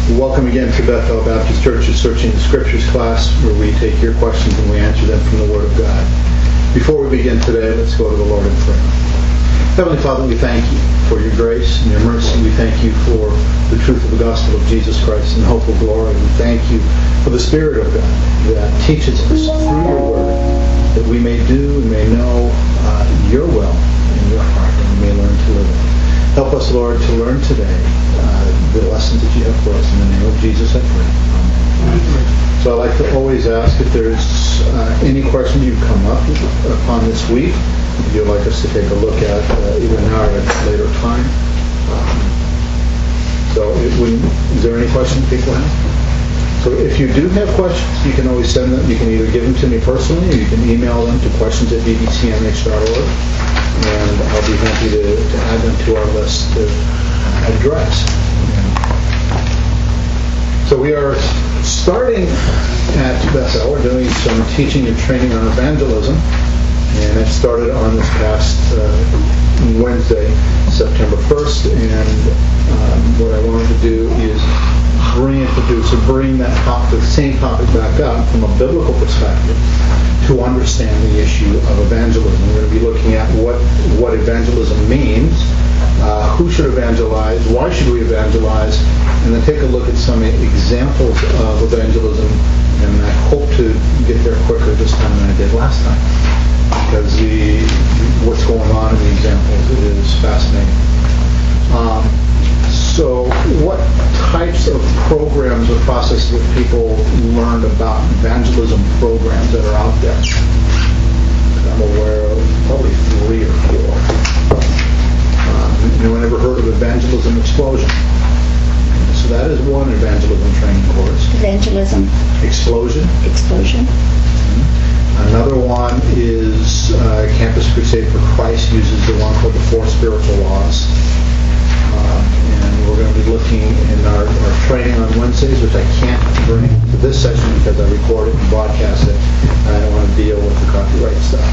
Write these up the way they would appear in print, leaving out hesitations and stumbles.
Welcome again to Bethel Baptist Church's Searching the Scriptures class, where we take your questions and we answer them from the Word of God. Before we begin today, let's go to the Lord in prayer. Heavenly Father, we thank you for your grace and your mercy. We thank you for the truth of the gospel of Jesus Christ and the hope of glory. We thank you for the Spirit of God that teaches us through your Word that we may do and may know your will in your heart, and we may learn to live it. Help us, Lord, to learn today the lessons that you have for us. In the name of Jesus, I pray. Amen. So I'd like to always ask if there's any question you've come up upon this week, if you'd like us to take a look at either now or at a later time. Is there any questions people have? So if you do have questions, you can always send them. You can either give them to me personally, or you can email them to questions@bbcmh.org, and I'll be happy to add them to our list to address. So we are starting at Bethel. We're doing some teaching and training on evangelism, and it started on this past Wednesday, September 1st, and what I wanted to do is bring that same topic back up from a biblical perspective to understand the issue of evangelism. We're going to be looking at what evangelism means, who should evangelize, why should we evangelize, and then take a look at some examples of evangelism. And I hope to get there quicker this time than I did last time, because what's going on in the examples is fascinating. So what types of programs or processes that people learn about evangelism programs that are out there? I'm aware of probably 3 or 4. Anyone ever heard of Evangelism Explosion? So that is one evangelism training course. Evangelism. Explosion. Mm-hmm. Another one is Campus Crusade for Christ uses the one called the 4 Spiritual Laws. And we're going to be looking in our training on Wednesdays, which I can't bring to this session because I record it and broadcast it, and I don't want to deal with the copyright stuff.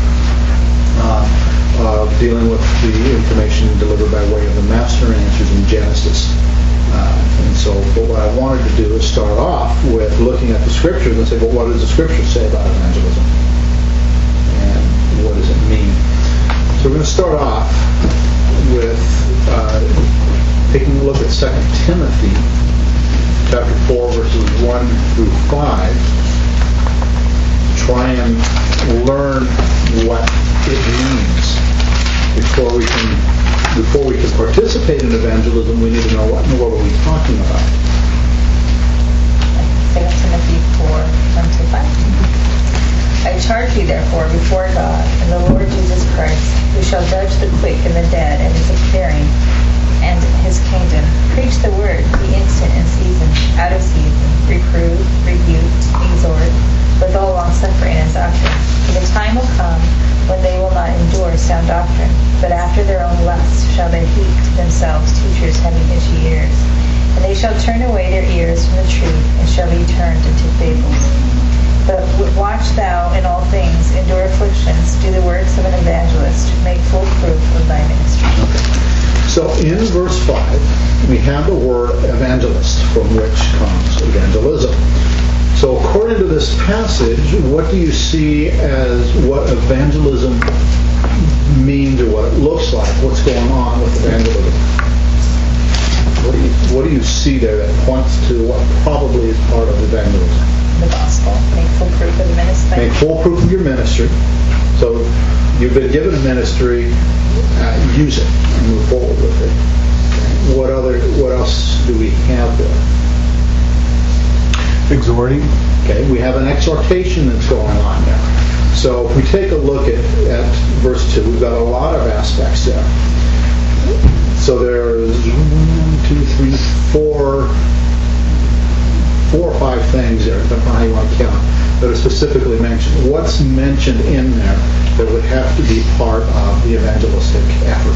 Dealing with the information delivered by way of the Master Answers in Genesis. But what I wanted to do is start off with looking at the Scriptures and say, well, what does the Scripture say about evangelism? And what does it mean? So we're going to start off with taking a look at 2 Timothy chapter 4, verses 1 through 5. Try and learn what it means. Before we can participate in evangelism, we need to know what in the world are we talking about. 2 Timothy 4, 1 to 5. I charge you, therefore, before God and the Lord Jesus Christ, who shall judge the quick and the dead, and is appearing, and his kingdom. Preach the word, be instant in season, out of season, reprove, rebuke, exhort, with all longsuffering and doctrine. For the time will come when they will not endure sound doctrine, but after their own lusts shall they heap to themselves teachers having itchy ears. And they shall turn away their ears from the truth, and shall be turned into fables. But watch thou in all things, endure afflictions, do the works of an evangelist, make full proof of thy ministry. So in verse 5, we have the word evangelist, from which comes evangelism. So according to this passage, what do you see as what evangelism means, or what it looks like? What's going on with evangelism? What do you see there that points to what probably is part of evangelism? The gospel. Make full proof of the ministry. Make full proof of your ministry. So you've been given a ministry, use it and move forward with it. What else do we have there? Exhorting. Okay, we have an exhortation that's going on there. So if we take a look at verse 2, we've got a lot of aspects there. So there's 1, 2, 3, 4 or 5 things there, depending on how you want to count, that are specifically mentioned. What's mentioned in there that would have to be part of the evangelistic effort?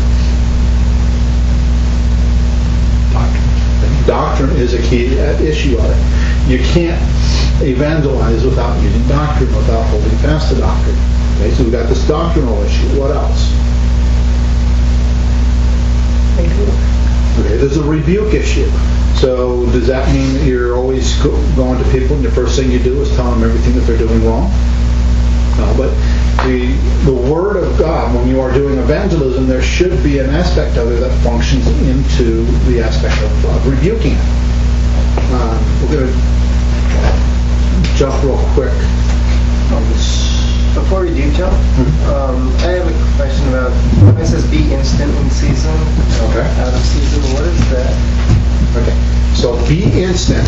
Doctrine is a key issue of it. You can't evangelize without using doctrine, without holding fast to doctrine. Okay, so we've got this doctrinal issue. What else? Okay, there's a rebuke issue. So So does that mean that you're always going to people and the first thing you do is tell them everything that they're doing wrong? But the Word of God, when you are doing evangelism, there should be an aspect of it that functions into the aspect of rebuking it. We're going to jump real quick on this. Before we do jump, I have a question about when it says be instant in season, Okay. out of season. What is that? Okay. So be instant.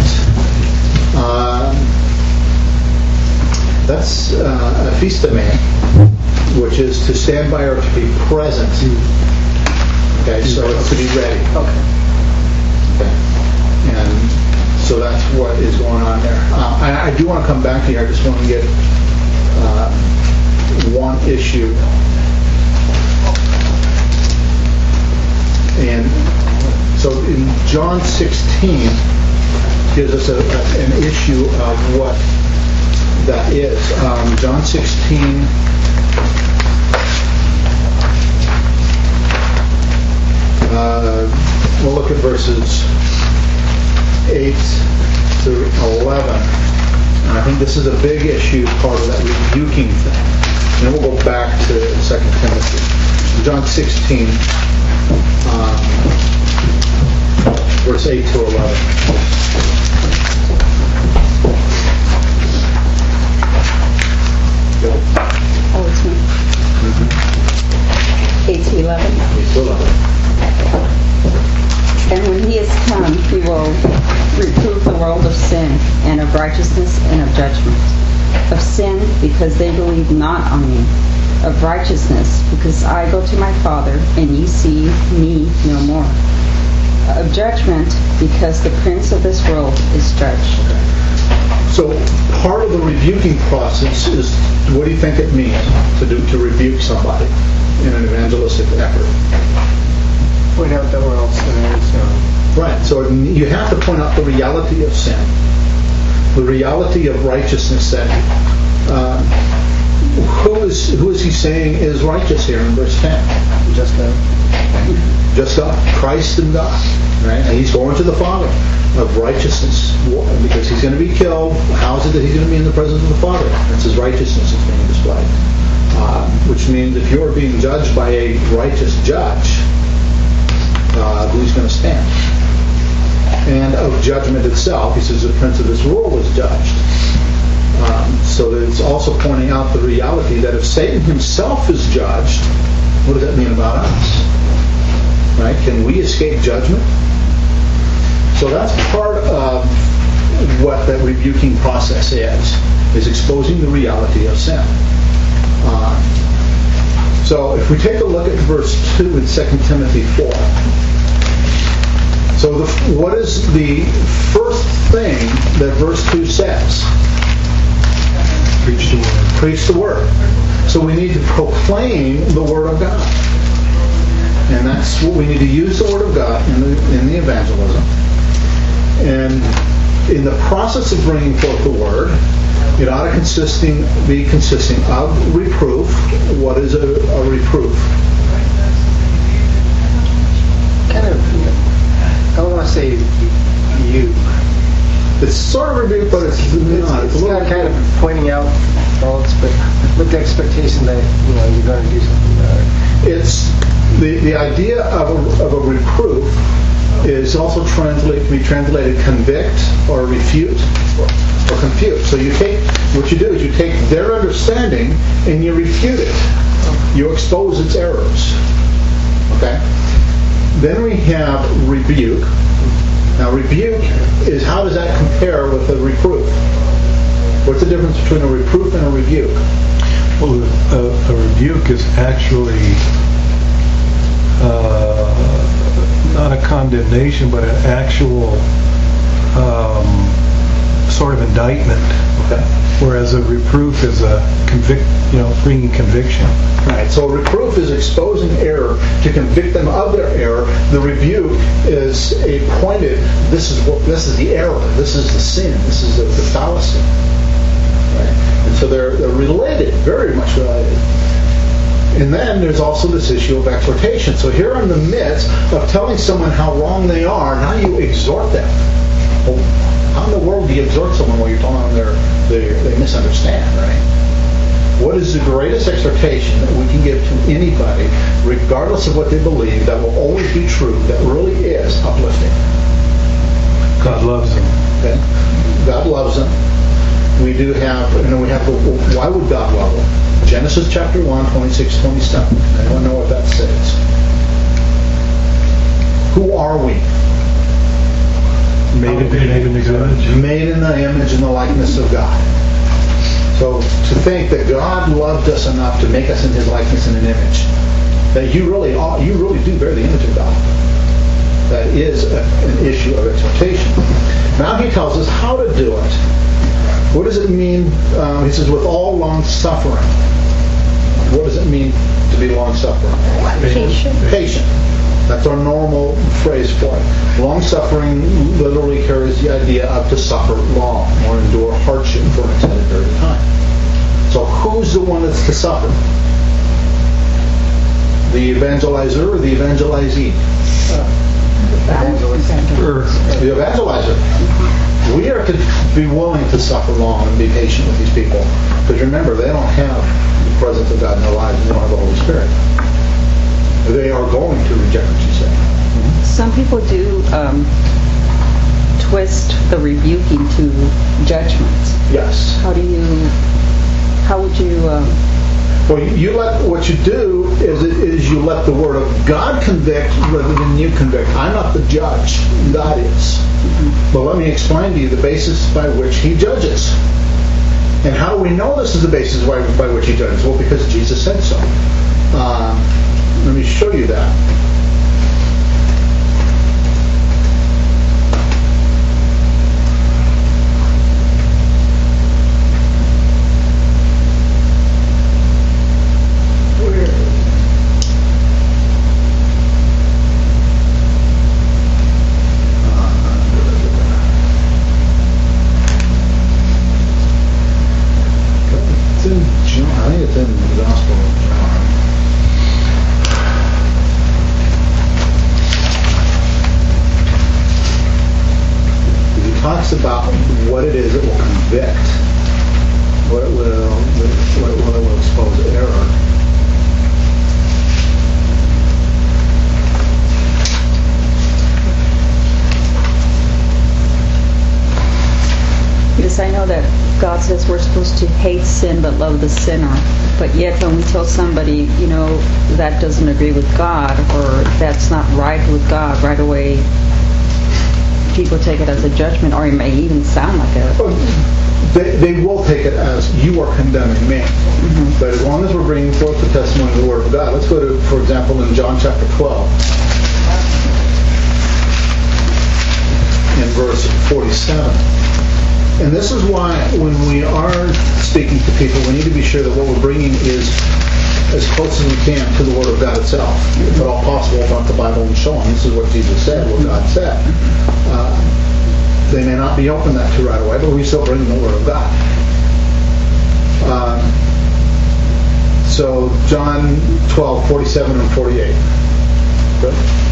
That's ephisteme, which is to stand by or to be present. Okay, so it's to be ready. Okay. And so that's what is going on there. I do want to come back here. I just want to get one issue. And so in John 16 gives us an issue of what that is. John 16, we'll look at verses 8 to 11. And I think this is a big issue, part of that rebuking thing. And then we'll go back to 2 Timothy. John 16, verse 8 to 11. Oh, it's me. 8 to 11. 8 to 11. And when he is come, he will reprove the world of sin, and of righteousness, and of judgment. Of sin, because they believe not on me. Of righteousness, because I go to my Father, and ye see me no more. Of judgment, because the prince of this world is judged. So part of the rebuking process is, what do you think it means to rebuke somebody in an evangelistic effort? Point out that we're all sinners. Right. So you have to point out the reality of sin, the reality of righteousness. That who is he saying is righteous here in verse 10? Just now. Just God, Christ and God. Right? And he's going to the Father of righteousness because he's going to be killed. How is it that he's going to be in the presence of the Father? That's his righteousness is being displayed. Which means if you're being judged by a righteous judge, who's going to stand? And of judgment itself, he says the prince of this world was judged. So that it's also pointing out the reality that if Satan himself is judged, what does that mean about us? Right? Can we escape judgment? So that's part of what that rebuking process is exposing the reality of sin. So if we take a look at verse 2 in 2 Timothy 4. So what is the first thing that verse 2 says? Preach the word. Preach the word. So we need to proclaim the word of God. And that's what we need to use the word of God in the evangelism. And in the process of bringing forth the word, it ought to be consisting of reproof. What is a reproof? Kind of, I don't want to say you. It's sort of rebuke, but it's not. It's not kind of pointing out faults, but with the expectation that you're going to do something about it. It's the idea of a reproof is also can be translated convict or refute or confute. So what you do is you take their understanding and you refute it. You expose its errors. Okay? Then we have rebuke. Now rebuke is, how does that compare with a reproof? What's the difference between a reproof and a rebuke? Well, a rebuke is actually not a condemnation, but an actual sort of indictment. Okay. Whereas a reproof is a bringing conviction. Right. So a reproof is exposing error to convict them of their error. The rebuke is a pointed. This is the error. This is the sin. This is the fallacy. Right. And so they're related, very much related. And then there's also this issue of exhortation. So here in the midst of telling someone how wrong they are, now you exhort them. exhort someone while you're telling them they misunderstand, right? What is the greatest exhortation that we can give to anybody, regardless of what they believe, that will always be true, that really is uplifting? God loves them. Okay? God loves them. We do have, why would God love them? Genesis chapter 1, 26, 27. Anyone know what that says? Who are we? Made in His image. Made in the image and the likeness of God. So to think that God loved us enough to make us in His likeness and an image, that you really do bear the image of God. That is an issue of exhortation. Now He tells us how to do it. What does it mean? He says, with all long suffering. What does it mean to be long suffering? Patient. That's our normal phrase for it. Long suffering literally carries the idea of to suffer long or endure hardship for an extended period of time. So who's the one that's to suffer? The evangelizer or the evangelizee? The evangelizer. We are to be willing to suffer long and be patient with these people. Because remember, they don't have the presence of God in their lives and they don't have the Holy Spirit. They are going to reject what you say. Some people do twist the rebuking to judgment. Yes. How would you... Well, what you do is you let the Word of God convict rather than you convict. I'm not the judge. God is. But let me explain to you the basis by which He judges. And how do we know this is the basis by which He judges? Well, because Jesus said so. Let me show you that. It's in John. I think it's in the Gospel of John. He talks about what it is that will convict, what it will expose error. Because I know that God says we're supposed to hate sin but love the sinner. But yet when we tell somebody, that doesn't agree with God or that's not right with God, right away people take it as a judgment, or it may even sound like a... They will take it as you are condemning me. Mm-hmm. But as long as we're bringing forth the testimony of the Word of God, let's go to, for example, in John chapter 12, in verse 47. And this is why when we are speaking to people, we need to be sure that what we're bringing is as close as we can to the Word of God itself. If at all possible, about the Bible and show them this is what Jesus said, what God said. They may not be open that to right away, but we still bring them the Word of God. So John 12, 47 and 48. Good.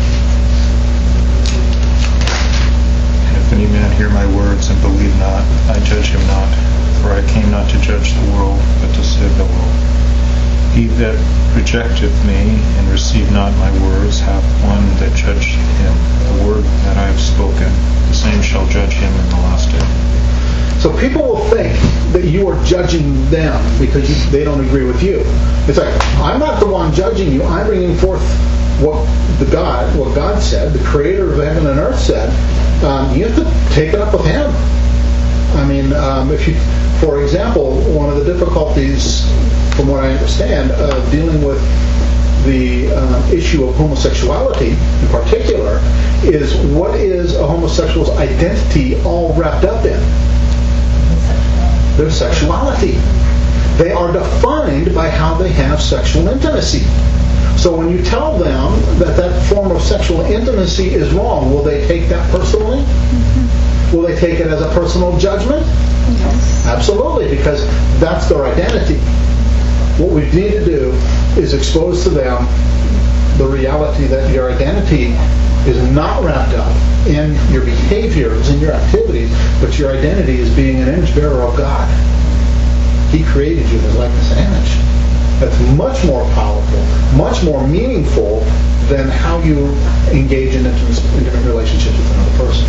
If any man hear my words and believe not, I judge him not. For I came not to judge the world, but to save the world. He that rejecteth me and receive not my words hath one that judged him. The word that I have spoken, the same shall judge him in the last day. So people will think that you are judging them because they don't agree with you. It's like, I'm not the one judging you. I'm bringing forth what God said, the Creator of heaven and earth said. You have to take it up with Him. I mean, for example, one of the difficulties, from what I understand, dealing with the issue of homosexuality in particular, is what is a homosexual's identity all wrapped up in? Their sexuality. They are defined by how they have sexual intimacy. So when you tell them that form of sexual intimacy is wrong, will they take that personally? Mm-hmm. Will they take it as a personal judgment? Yes. Absolutely, because that's their identity. What we need to do is expose to them the reality that your identity is not wrapped up in your behaviors and your activities, but your identity is being an image bearer of God. He created you in His likeness and image. That's much more powerful, much more meaningful than how you engage in intimate relationships with another person.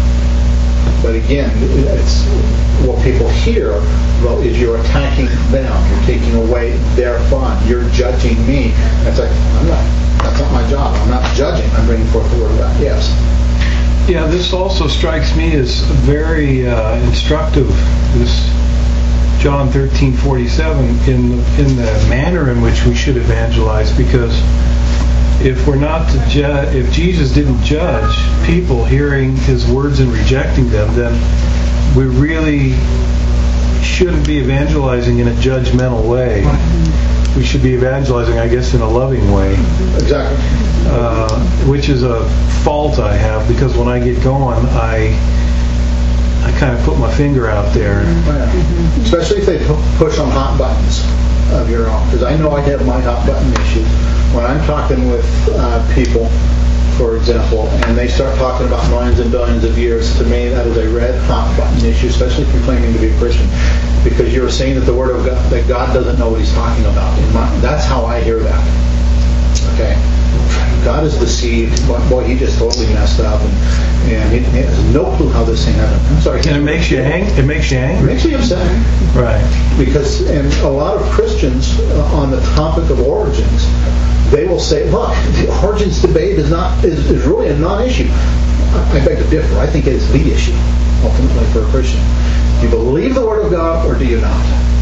But again, it's what people hear, well, is you're attacking them, you're taking away their fun, you're judging me. It's like, that's not my job. I'm not judging. I'm bringing forth the Word of God. Yes. Yeah, this also strikes me as very instructive. This John 13:47 in the manner in which we should evangelize, because if we're not to judge, if Jesus didn't judge people hearing His words and rejecting them, then we really shouldn't be evangelizing in a judgmental way. We should be evangelizing, I guess, in a loving way. Exactly. Which is a fault I have, because when I get going, I kind of put my finger out there. Especially if they push on hot buttons of your own. Because I know I have my hot button issue. When I'm talking with people, for example, and they start talking about millions and billions of years, to me that is a red hot button issue, especially if you're claiming to be a Christian. Because you're saying that the Word of God, that God doesn't know what He's talking about. That's how I hear that. Okay? God is deceived. Boy, he just totally messed up, and he has no clue how this thing happened. I'm sorry. And it makes you angry. It makes you angry. It makes you upset. Right. Because, and a lot of Christians on the topic of origins, they will say, look, the origins debate is really a non-issue. I beg to differ. I think it is the issue, ultimately, for a Christian. Do you believe the Word of God, or do you not?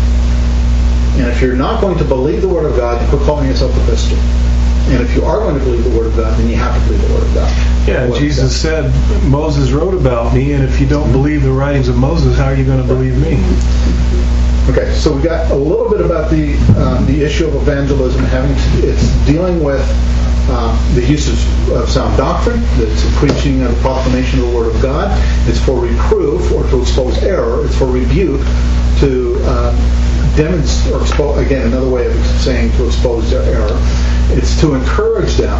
And if you're not going to believe the Word of God, then quit calling yourself a Christian. And if you are going to believe the Word of God, then you have to believe the Word of God. Yeah, Jesus said, Moses wrote about me, and if you don't believe the writings of Moses, how are you going to believe me? Okay, so we got a little bit about the issue of evangelism. It's dealing with the use of sound doctrine. It's a preaching and a proclamation of the Word of God. It's for reproof or to expose error. It's for rebuke, to demonstrate or expose. Again, another way of saying to expose their error. It's to encourage them,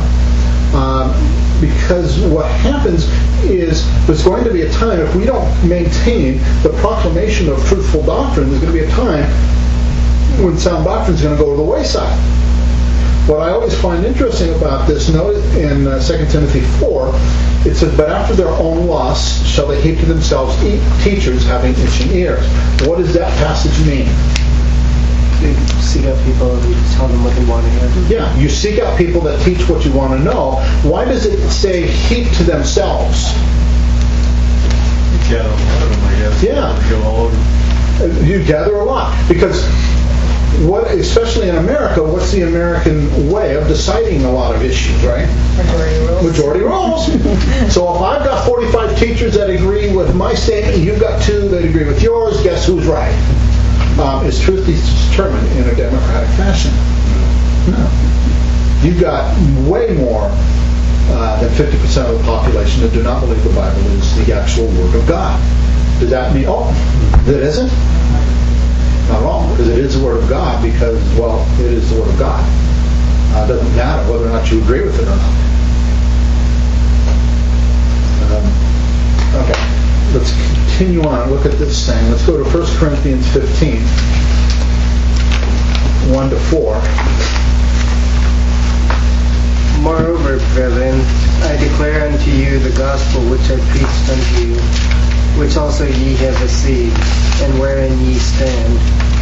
because what happens is there's going to be a time, if we don't maintain the proclamation of truthful doctrine, there's going to be a time when sound doctrine is going to go to the wayside. What I always find interesting about this, note in 2 Timothy 4, it says, but after their own lusts shall they heap to themselves teachers having itching ears. What does that passage mean? You seek out people who tell them what they want to hear. Yeah, you seek out people that teach what you want to know. Why does it say heap to themselves? You gather a lot of them, I guess. Yeah. Go all over. You gather a lot. Because, especially in America, what's the American way of deciding a lot of issues, right? Majority rules. So if I've got 45 teachers that agree with my statement, you've got 2 that agree with yours, guess who's right? Is truth determined in a democratic fashion? No. You've got way more than 50% of the population that do not believe the Bible is the actual Word of God. Does that mean, that isn't? Not at all, because it is the Word of God, because, well, it is the Word of God. It doesn't matter whether or not you agree with it or not. Okay. Let's continue on. Look at this thing. Let's go to 1 Corinthians 15, 1 to 4. Moreover, brethren, I declare unto you the gospel which I preached unto you, which also ye have received, and wherein ye stand,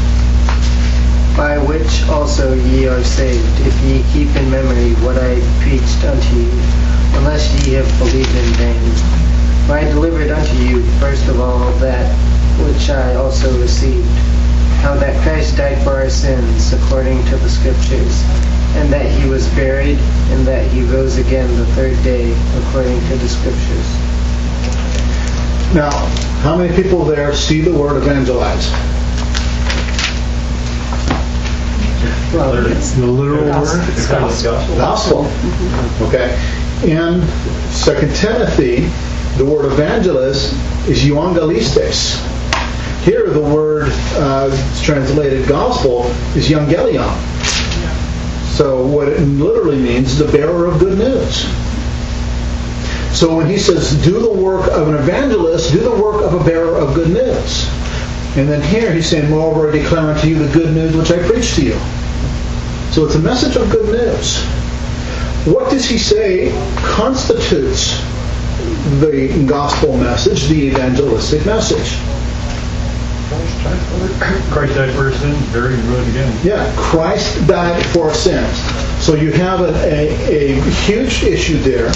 by which also ye are saved, if ye keep in memory what I preached unto you, unless ye have believed in vain. For I delivered unto you, first of all, that which I also received, how that Christ died for our sins, according to the Scriptures, and that he was buried, and that he rose again the 3rd day, according to the Scriptures. Now, how many people there see the word evangelize? Well, It's the literal word. it's gospel. Gospel. Okay. In 2 Timothy, the word evangelist is euangelistes. Here, the word translated gospel is euangelion. So what it literally means is the bearer of good news. So when he says, do the work of an evangelist, do the work of a bearer of good news. And then here he's saying, moreover, I declare unto you the good news which I preach to you. So it's a message of good news. What does he say constitutes the gospel message, the evangelistic message? Christ died for our sins, buried and rose again. Yeah, Christ died for our sins. So you have a huge issue there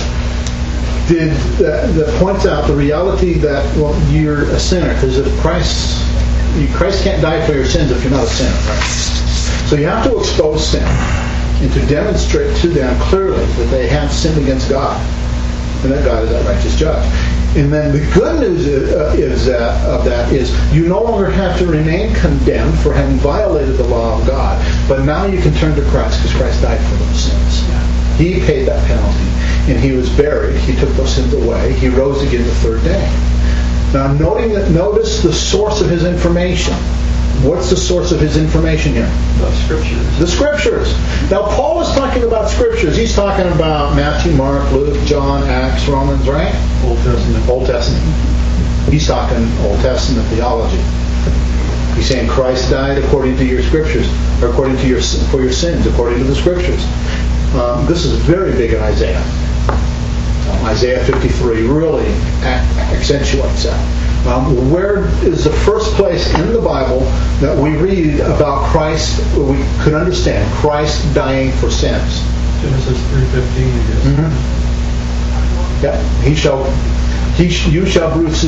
that points out the reality that, well, you're a sinner, because if Christ can't die for your sins if you're not a sinner, right? So you have to expose sin and to demonstrate to them clearly that they have sinned against God and that God is that righteous judge. And then the good news is you no longer have to remain condemned for having violated the law of God, but now you can turn to Christ because Christ died for those sins. He paid that penalty, and he was buried. He took those sins away. He rose again the third day. Now, notice the source of his information. What's the source of his information here? The Scriptures. The Scriptures. Now, Paul is talking about Scriptures. He's talking about Matthew, Mark, Luke, John, Acts, Romans, right? Old Testament. Old Testament. He's talking Old Testament theology. He's saying Christ died according to your Scriptures, or for your sins, according to the Scriptures. This is very big in Isaiah. Isaiah 53 really accentuates that. Where is the first place in the Bible that we read about Christ, we could understand Christ dying for sins? Genesis 3:15, I guess. Mm-hmm. Yeah, you shall bruise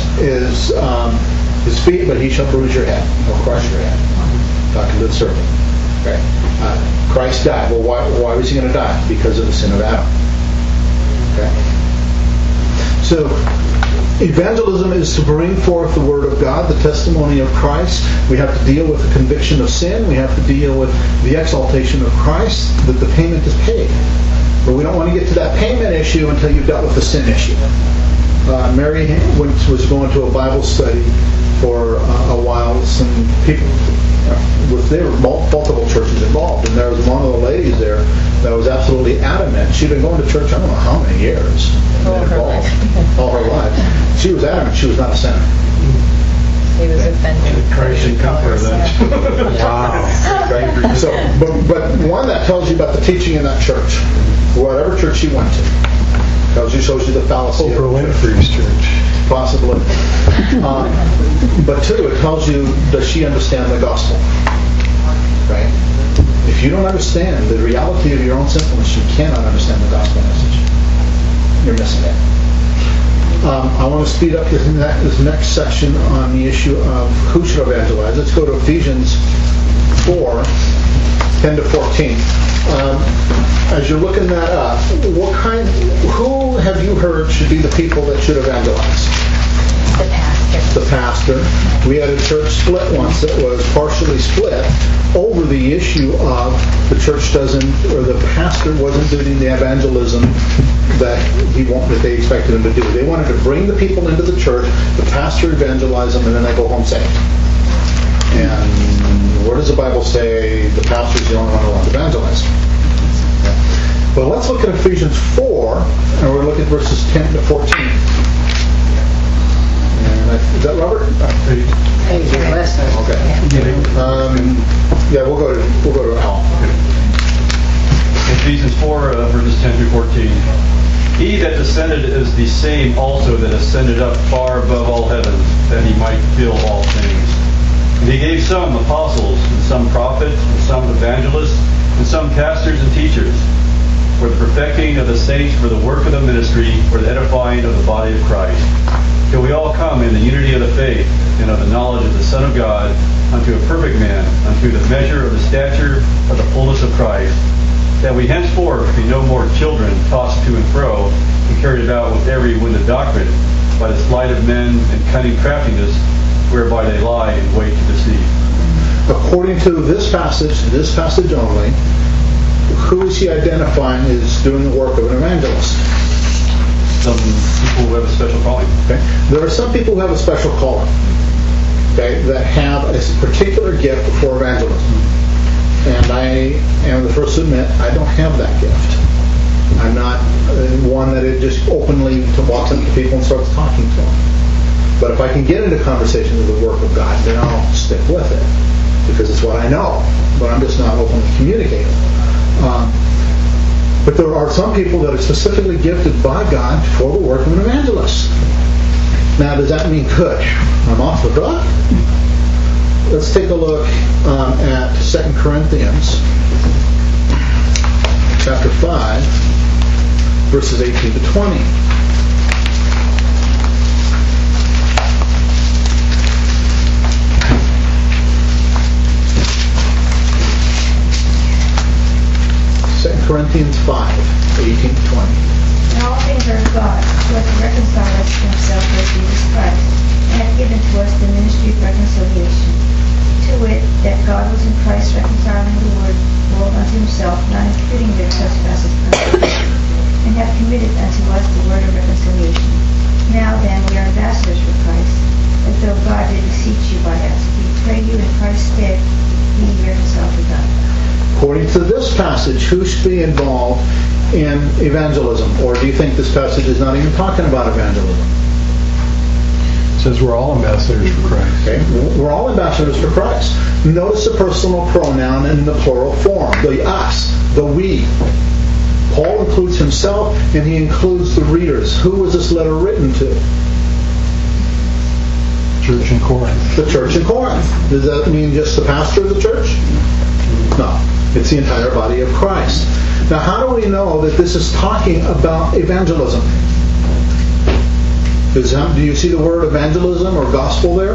his feet, but he shall bruise your head. He'll crush your head. Talking to the serpent. Okay. Christ died. Well, why was he going to die? Because of the sin of Adam. Okay. So, evangelism is to bring forth the Word of God, the testimony of Christ. We have to deal with the conviction of sin. We have to deal with the exaltation of Christ, that the payment is paid. But we don't want to get to that payment issue until you've dealt with the sin issue. Mary was going to a Bible study for a while. Some people, there were multiple churches involved, and there was one of the ladies there that was absolutely adamant. She'd been going to church I don't know how many years. All her life. She was adamant she was not a sinner. He was offended. Christ should come for that. Wow. So, but one that tells you about the teaching in that church, whatever church she went to, shows you the fallacy of Oprah Winfrey's church. Possibly. But two, it tells you, does she understand the gospel? Right? If you don't understand the reality of your own sinfulness, you cannot understand the gospel message. You're missing it. I want to speed up this next section on the issue of who should evangelize. Let's go to Ephesians 4, 10 to 14. As you're looking that up, who have you heard should be the people that should evangelize? The pastor. The pastor. We had a church split once that was partially split over the issue of the church the pastor wasn't doing the evangelism that they expected him to do. They wanted to bring the people into the church, the pastor evangelize them, and then they go home saved. And where does the Bible say the pastor's the only one allowed to evangelize? Well, let's look at Ephesians 4, and we're looking at verses 10 to 14. Is that Robert? Hey, your lesson. Okay. Yeah, we'll go to Al. Ephesians 4, verses 10 through 14. He that descended is the same also that ascended up far above all heavens, that he might fill all things. And he gave some apostles, and some prophets, and some evangelists, and some pastors and teachers, for the perfecting of the saints, for the work of the ministry, for the edifying of the body of Christ, till we all come in the unity of the faith and of the knowledge of the Son of God, unto a perfect man, unto the measure of the stature of the fullness of Christ, that we henceforth be no more children tossed to and fro, and carried about with every wind of doctrine, by the sleight of men and cunning craftiness, whereby they lie in wait to deceive. According to this passage only, who is he identifying as doing the work of an evangelist? Some people who have a special calling. Okay. There are some people who have a special calling, okay, that have a particular gift for evangelism. And I am the first to admit I don't have that gift. I'm not one that it just openly walks up to people and starts talking to them. But if I can get into conversation with the work of God, then I'll stick with it because it's what I know. But I'm just not openly communicating. But there are some people that are specifically gifted by God for the work of an evangelist. Now, does that mean good? I'm off the hook? Let's take a look at 2 Corinthians chapter 5, verses 18 to 20. Corinthians 5, 18 to 20. And all things are of God, who hath reconciled us to himself with Jesus Christ, and hath given to us the ministry of reconciliation. To wit, that God was in Christ reconciling the world unto himself, not imputing their trespasses unto them, and hath committed unto us the word of reconciliation. Now then, we are ambassadors for Christ, as though God did beseech you by us. We pray you in Christ's stead, be ye reconciled to God. According to this passage, who should be involved in evangelism? Or do you think this passage is not even talking about evangelism? It says we're all ambassadors for Christ. Okay, we're all ambassadors for Christ. Notice the personal pronoun in the plural form. The us, the we. Paul includes himself and he includes the readers. Who was this letter written to? Church in Corinth. The church in Corinth. Does that mean just the pastor of the church? No. It's the entire body of Christ. Now, how do we know that this is talking about evangelism? Do you see the word evangelism or gospel there?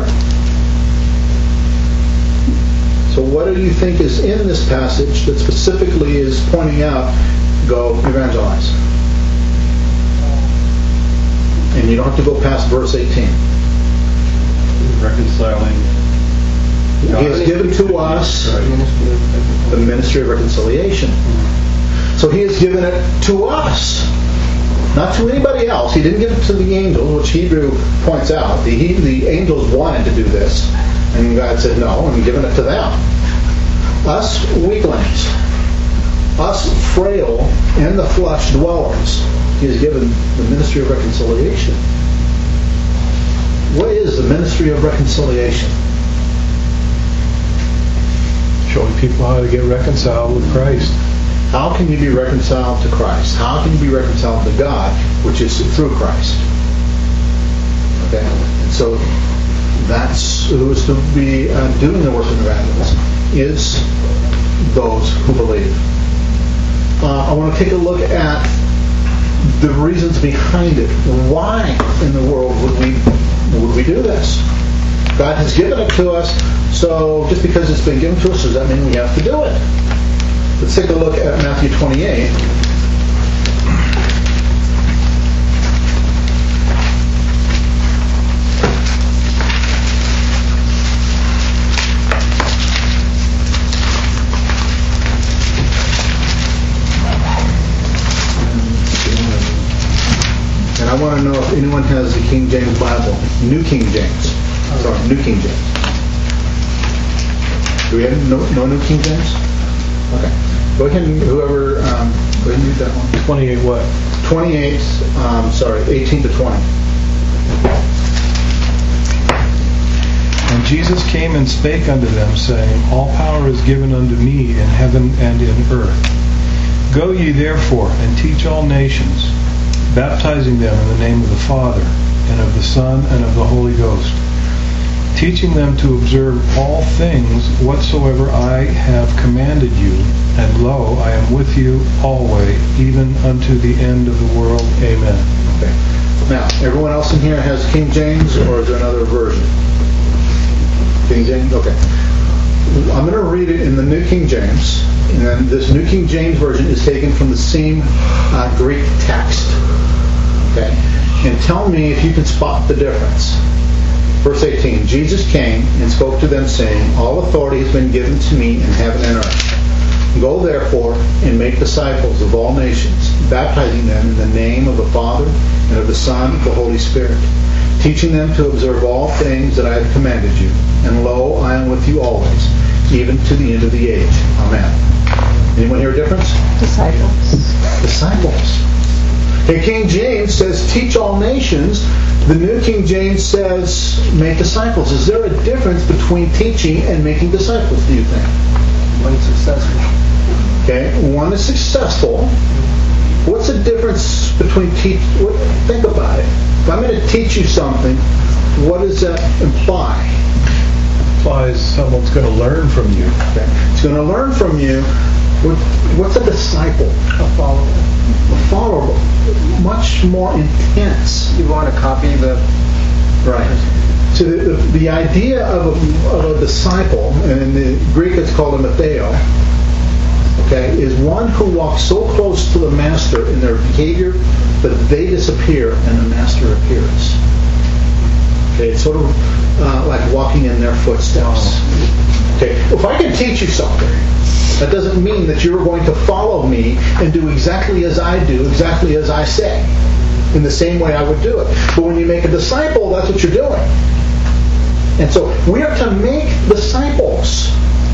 So what do you think is in this passage that specifically is pointing out, go evangelize? And you don't have to go past verse 18. Reconciling. He has given to us the ministry of reconciliation. So he has given it to us, not to anybody else. He didn't give it to the angels, which Hebrew points out. The angels wanted to do this, and God said no, and given it to them. Us weaklings, us frail, in the flesh dwellers, he has given the ministry of reconciliation. What is the ministry of reconciliation? Showing people how to get reconciled with Christ. How can you be reconciled to Christ? How can you be reconciled to God, which is through Christ? Okay, and so that's who is to be doing the work of evangelism, is those who believe. I want to take a look at the reasons behind it. Why in the world would we do this? God has given it to us, so just because it's been given to us, does that mean we have to do it? Let's take a look at Matthew 28. And I want to know if anyone has the King James Bible. New King James. Sorry, New King James. Do we have no New King James? Okay. Go ahead and whoever, go ahead and read that one. 28 what? 28, 18 to 20. And Jesus came and spake unto them, saying, All power is given unto me in heaven and in earth. Go ye therefore and teach all nations, baptizing them in the name of the Father, and of the Son, and of the Holy Ghost, teaching them to observe all things whatsoever I have commanded you. And lo, I am with you always, even unto the end of the world. Amen. Okay. Now, everyone else in here has King James, or is there another version? King James? Okay. I'm going to read it in the New King James, and then this New King James version is taken from the same Greek text. Okay? And tell me if you can spot the difference. Verse 18, Jesus came and spoke to them, saying, All authority has been given to me in heaven and earth. Go therefore and make disciples of all nations, baptizing them in the name of the Father and of the Son and of the Holy Spirit, teaching them to observe all things that I have commanded you. And lo, I am with you always, even to the end of the age. Amen. Anyone hear a difference? Disciples. Disciples. Okay, King James says, teach all nations. The New King James says, make disciples. Is there a difference between teaching and making disciples, do you think? One successful. Okay, one is successful. What's the difference between think about it. If I'm going to teach you something, what does that imply? Implies someone's going to learn from you. Okay. It's going to learn from you. What's a disciple? A follower. A follower. Much more intense. You want to copy the... Right. So the idea of a disciple, and in the Greek it's called a matheo, okay, is one who walks so close to the master in their behavior that they disappear and the master appears. Okay, it's sort of like walking in their footsteps. Okay, if I can teach you something, that doesn't mean that you're going to follow me and do exactly as I do, exactly as I say, in the same way I would do it. But when you make a disciple, that's what you're doing. And so we are to make disciples.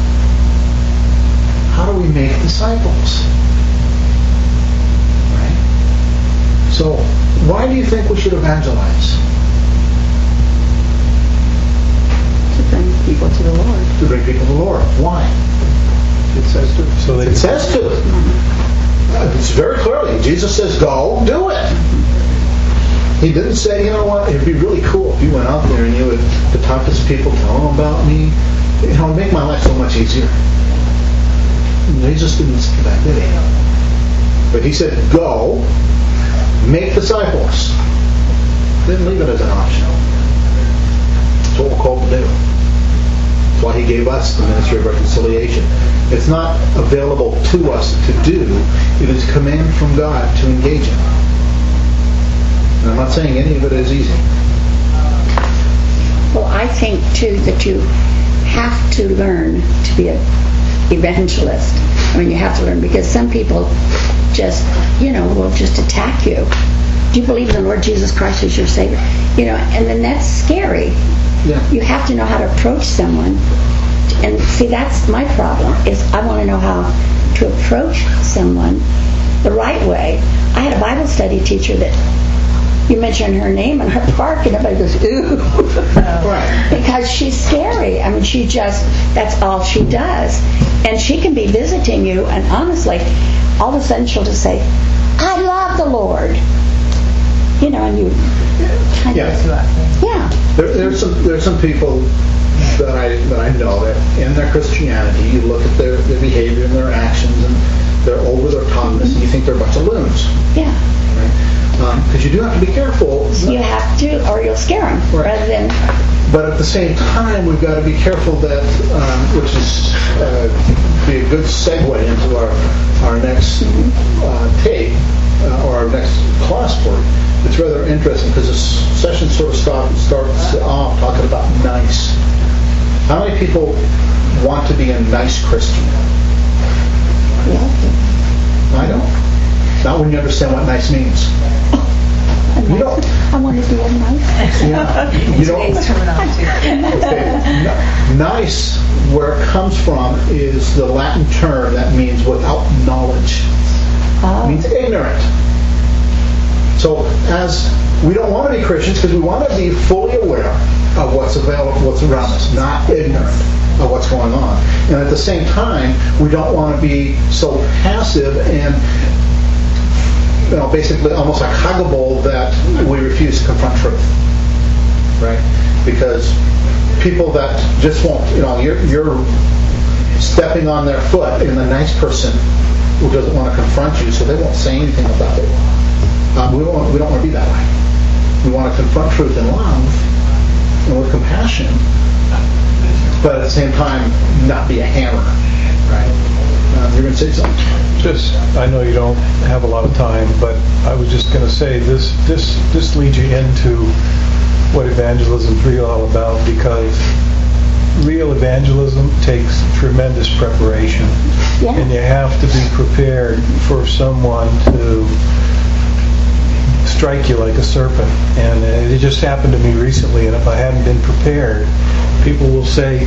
How do we make disciples? Right? So, why do you think we should evangelize? To bring people to the Lord. To bring people to the Lord. Why? It says to... So they It says to. It's very clearly. Jesus says, go, do it. He didn't say, you know what, it'd be really cool if you went out there and you would to talk to some people, tell them about me. You know, make my life so much easier. Jesus didn't say that, did he? But he said, go, make disciples. Didn't leave it as an option. That's what we're called to do. That's why he gave us the ministry of reconciliation. It's not available to us to do. It is a command from God to engage in. And I'm not saying any of it is easy. Well, I think, too, that you have to learn to be an evangelist. I mean, you have to learn, because some people just, will just attack you. Do you believe in the Lord Jesus Christ as your Savior? And then that's scary. Yeah. You have to know how to approach someone. And see, that's my problem, is I want to know how to approach someone the right way. I had a Bible study teacher that you mention her name in her park and everybody goes, ooh. Right. Because she's scary. I mean, that's all she does. And she can be visiting you, and honestly, all of a sudden she'll just say, I love the Lord. And you kind of... Yeah. There's some people that I know that in their Christianity, you look at their behavior and their actions, and they're over their tongueness, and you think they're a bunch of loons. Yeah. Right? Because you do have to be careful. You have to, or you'll scare them. Right. Rather than... But at the same time, we've got to be careful that, which is be a good segue into our next tape, or our next class for it. It's rather interesting because this session sort of starts off talking about nice. How many people want to be a nice Christian? Yeah. I don't. Not when you understand what nice means. You don't. I want to be a nice. Yeah. You don't. Okay. Nice, where it comes from, is the Latin term that means without knowledge. Oh. It means ignorant. So, as we don't want to be Christians because we want to be fully aware of what's available, what's around us, not ignorant of what's going on. And at the same time, we don't want to be so passive and basically almost like huggable that we refuse to confront truth. Right? Because people that just won't, you're stepping on their foot in the nice person who doesn't want to confront you, so they won't say anything about it. We don't want to be that way. We want to confront truth in love and with compassion, but at the same time, not be a hammer. Right? You're going to say something. I know you don't have a lot of time, but I was just going to say this leads you into what evangelism is really all about, because real evangelism takes tremendous preparation. Yeah. And you have to be prepared for someone to strike you like a serpent. And it just happened to me recently, and if I hadn't been prepared, people will say,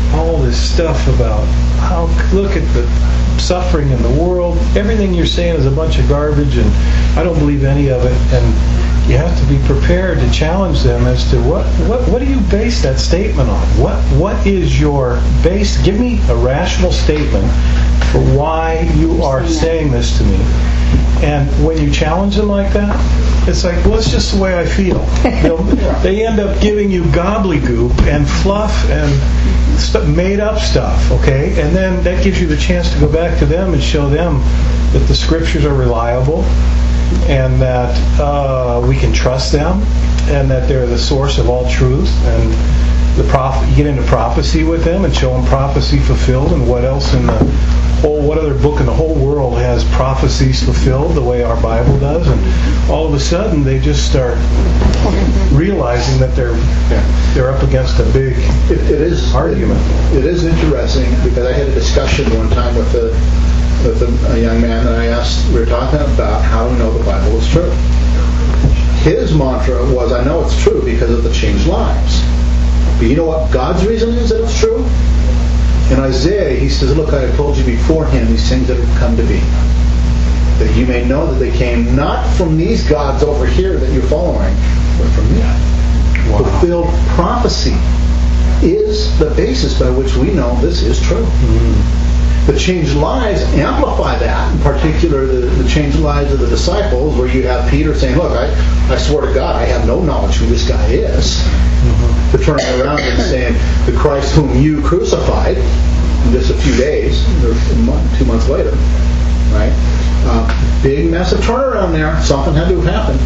all this stuff about how, look at the suffering in the world. Everything you're saying is a bunch of garbage, and I don't believe any of it. And you have to be prepared to challenge them as to what do you base that statement on? What is your base? Give me a rational statement for why you are saying this to me. And when you challenge them like that, it's like, well, it's just the way I feel. They end up giving you gobbledygook and fluff and made up stuff, okay? And then that gives you the chance to go back to them and show them that the scriptures are reliable and that we can trust them and that they're the source of all truth. And you get into prophecy with them and show them prophecy fulfilled, and what else in the what other book in the whole world has prophecies fulfilled the way our Bible does? And all of a sudden they just start realizing that they're up against a big argument. It is interesting because I had a discussion one time with a young man, and we were talking about how we know the Bible is true. His mantra was, I know it's true because of the changed lives. But you know what God's reason is that it's true? In Isaiah, he says, look, I have told you beforehand these things that have come to be, that you may know that they came not from these gods over here that you're following, but from me. Wow. Fulfilled prophecy is the basis by which we know this is true. Mm-hmm. The changed lives amplify that, in particular the changed lives of the disciples, where you have Peter saying, look, I swear to God, I have no knowledge who this guy is. Mm-hmm. To turn around and saying, the Christ whom you crucified, in just a few days, or 2 months later, right? Big, massive turnaround there. Something had to have happened.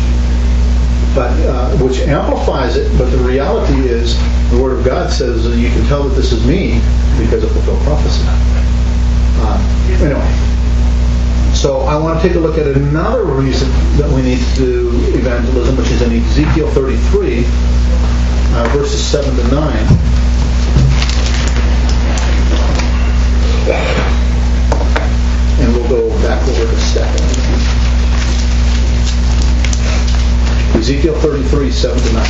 But which amplifies it, but the reality is, the Word of God says that you can tell that this is me because of fulfilled prophecy. Anyway, so I want to take a look at another reason that we need to do evangelism, which is in Ezekiel 33, verses 7 to 9. And we'll go back over to 2. Ezekiel 33, 7 to 9.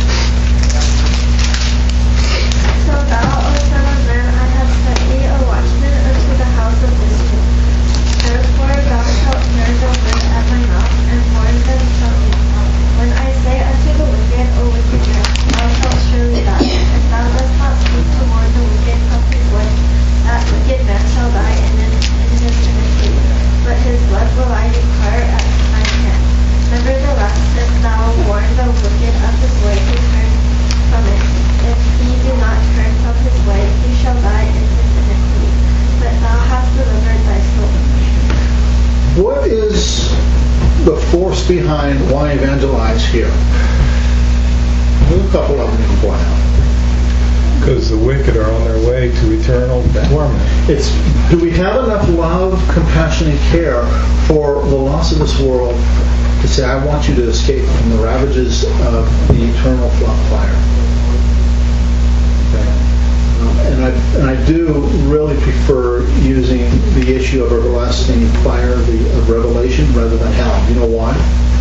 So thou, O son of man, I have set thee a watchman unto the house of Israel. Therefore thou shalt hear the word at my mouth, and warn them shortly. When I say unto the wicked, O wicked man, thou shalt surely die. If thou dost not speak to warn the wicked of his way, that wicked man shall die in his iniquity. But his blood will I require at my hand. Nevertheless, if thou warn the wicked of his way to turn from it, if he do not turn from his way, he shall die in his iniquity. But thou hast delivered thy soul. What is the force behind why evangelize here? There's a couple of them you can point out. Because the wicked are on their way to eternal torment. Do we have enough love, compassion, and care for the loss of this world to say, I want you to escape from the ravages of the eternal fire? Okay. And I do really prefer using the issue of everlasting fire, of Revelation, rather than hell. You know why?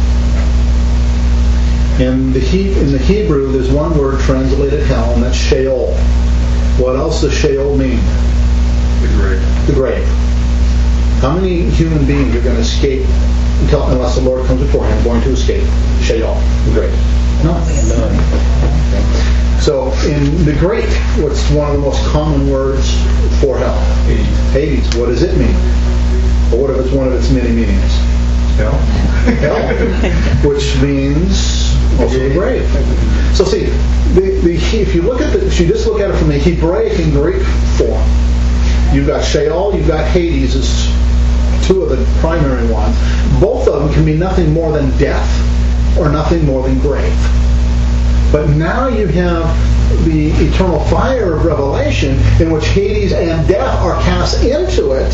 In the Hebrew, there's one word translated hell, and that's Sheol. What else does Sheol mean? The grave. The grave. How many human beings are going to escape unless the Lord comes before him, going to escape Sheol, the grave? None. Okay. So in the Greek, what's one of the most common words for hell? Hades. What does it mean? Or what if it's one of its many meanings? Hell. Hell. Which means also the grave. So see, if you just look at it from the Hebraic and Greek form, you've got Sheol, you've got Hades as two of the primary ones. Both of them can be nothing more than death or nothing more than grave. But now you have the eternal fire of Revelation, in which Hades and death are cast into it.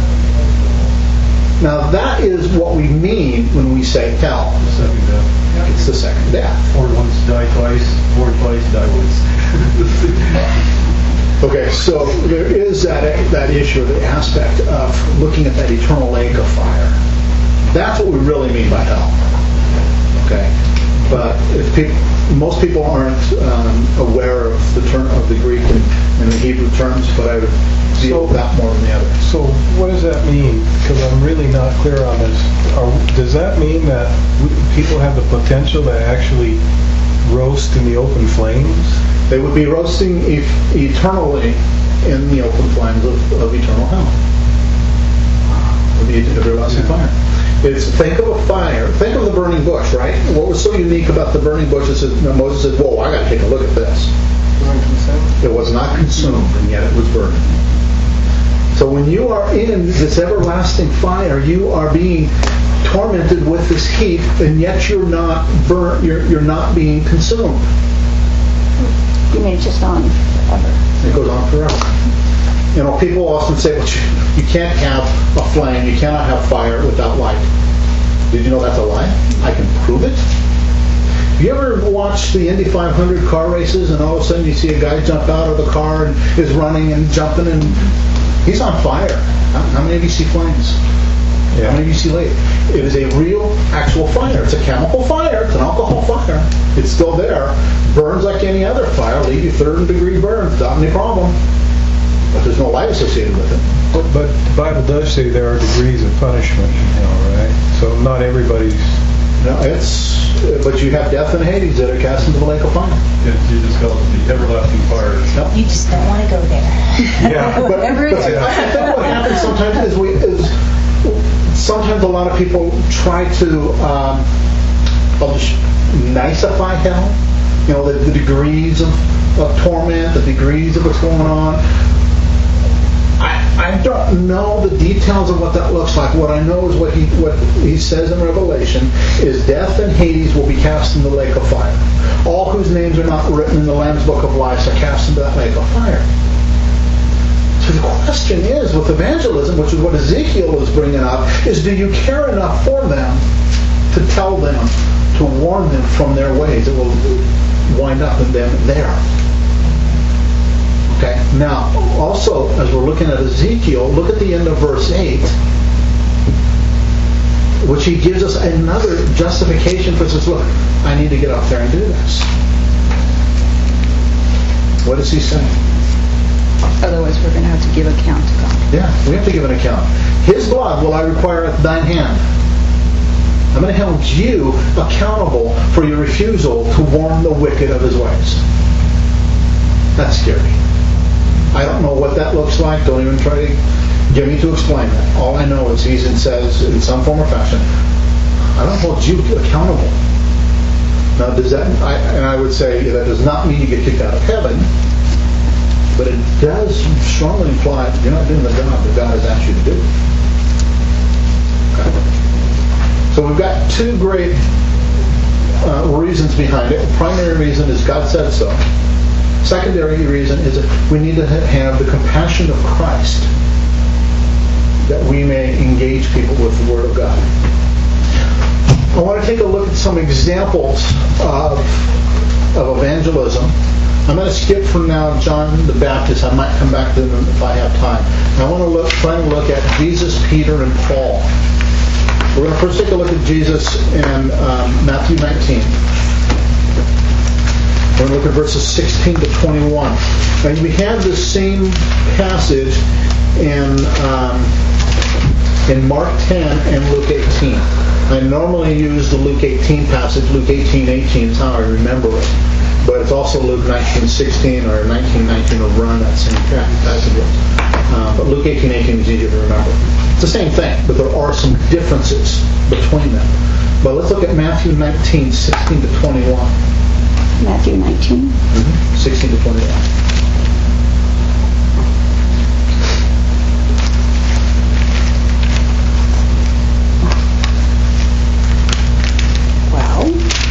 Now that is what we mean when we say hell. The second death. It's the second death. Born once, die twice. Born twice, die once. Okay, so there is that issue, the aspect of looking at that eternal lake of fire. That's what we really mean by hell. Okay, but most people aren't aware of the term of the Greek and the to deal with that more than the other. So what does that mean? Because I'm really not clear on this. Does that mean that people have the potential to actually roast in the open flames? They would be roasting eternally in the open flames of eternal hell. The everlasting fire. Think of a fire. Think of the burning bush, right? What was so unique about the burning bush is that Moses said, "Whoa, I got to take a look at this." It was not consumed, and yet it was burning. So when you are in this everlasting fire, you are being tormented with this heat, and yet you're not burnt. You're not being consumed. You mean it's just on forever? It goes on forever. You know, people often say, well, you can't have a flame, you cannot have fire without light. Did you know that's a lie? I can prove it. Have you ever watched the Indy 500 car races and all of a sudden you see a guy jump out of the car and is running and jumping and he's on fire? How many of you see flames? Yeah. How many of you see light? It is a real, actual fire. It's a chemical fire. It's an alcohol fire. It's still there. Burns like any other fire. Leave you third-degree burns. Not any problem. But there's no light associated with it. But the Bible does say there are degrees of punishment in hell, right? So not everybody's... No, but you have death and Hades that are cast into the lake of fire. Yeah, Jesus calls it the everlasting fire. Yep. You just don't want to go there. Yeah. Whatever it But is. I think what happens sometimes is sometimes a lot of people try to I'll just nicify hell. You know, the degrees of torment, the degrees of what's going on. I don't know the details of what that looks like. What I know is what he says in Revelation is death and Hades will be cast in the lake of fire. All whose names are not written in the Lamb's Book of Life are cast into that lake of fire. So the question is, with evangelism, which is what Ezekiel is bringing up, is do you care enough for them to tell them, to warn them from their ways that will wind up in them there? Okay. Now, also, as we're looking at Ezekiel, look at the end of verse 8, which he gives us another justification for this. Look, I need to get up there and do this. What is he saying? Otherwise, we're going to have to give account to God. Yeah, we have to give an account. His blood will I require at thine hand. I'm going to hold you accountable for your refusal to warn the wicked of his ways. That's scary. I don't know what that looks like. Don't even try to get me to explain that. All I know is he says in some form or fashion, I don't hold you accountable. Now, does that? I would say that does not mean you get kicked out of heaven, but it does strongly imply that you're not doing the job that God has asked you to do. Okay. So we've got two great reasons behind it. The primary reason is God said so. Secondary reason is that we need to have the compassion of Christ that we may engage people with the Word of God. I want to take a look at some examples of evangelism. I'm going to skip for now John the Baptist. I might come back to them if I have time. I want to try and look at Jesus, Peter, and Paul. We're going to first take a look at Jesus in Matthew 19. We're going to look at verses 16 to 21. And we have the same passage in Mark 10 and Luke 18. I normally use the Luke 18 passage. Luke 18:18 is how I remember it. But it's also Luke 19:16 or 19:19 will run that same passage. But Luke 18:18 is easier to remember. It's the same thing, but there are some differences between them. But let's look at Matthew 19:16 to 21. Matthew 19? 16 to 21. Well,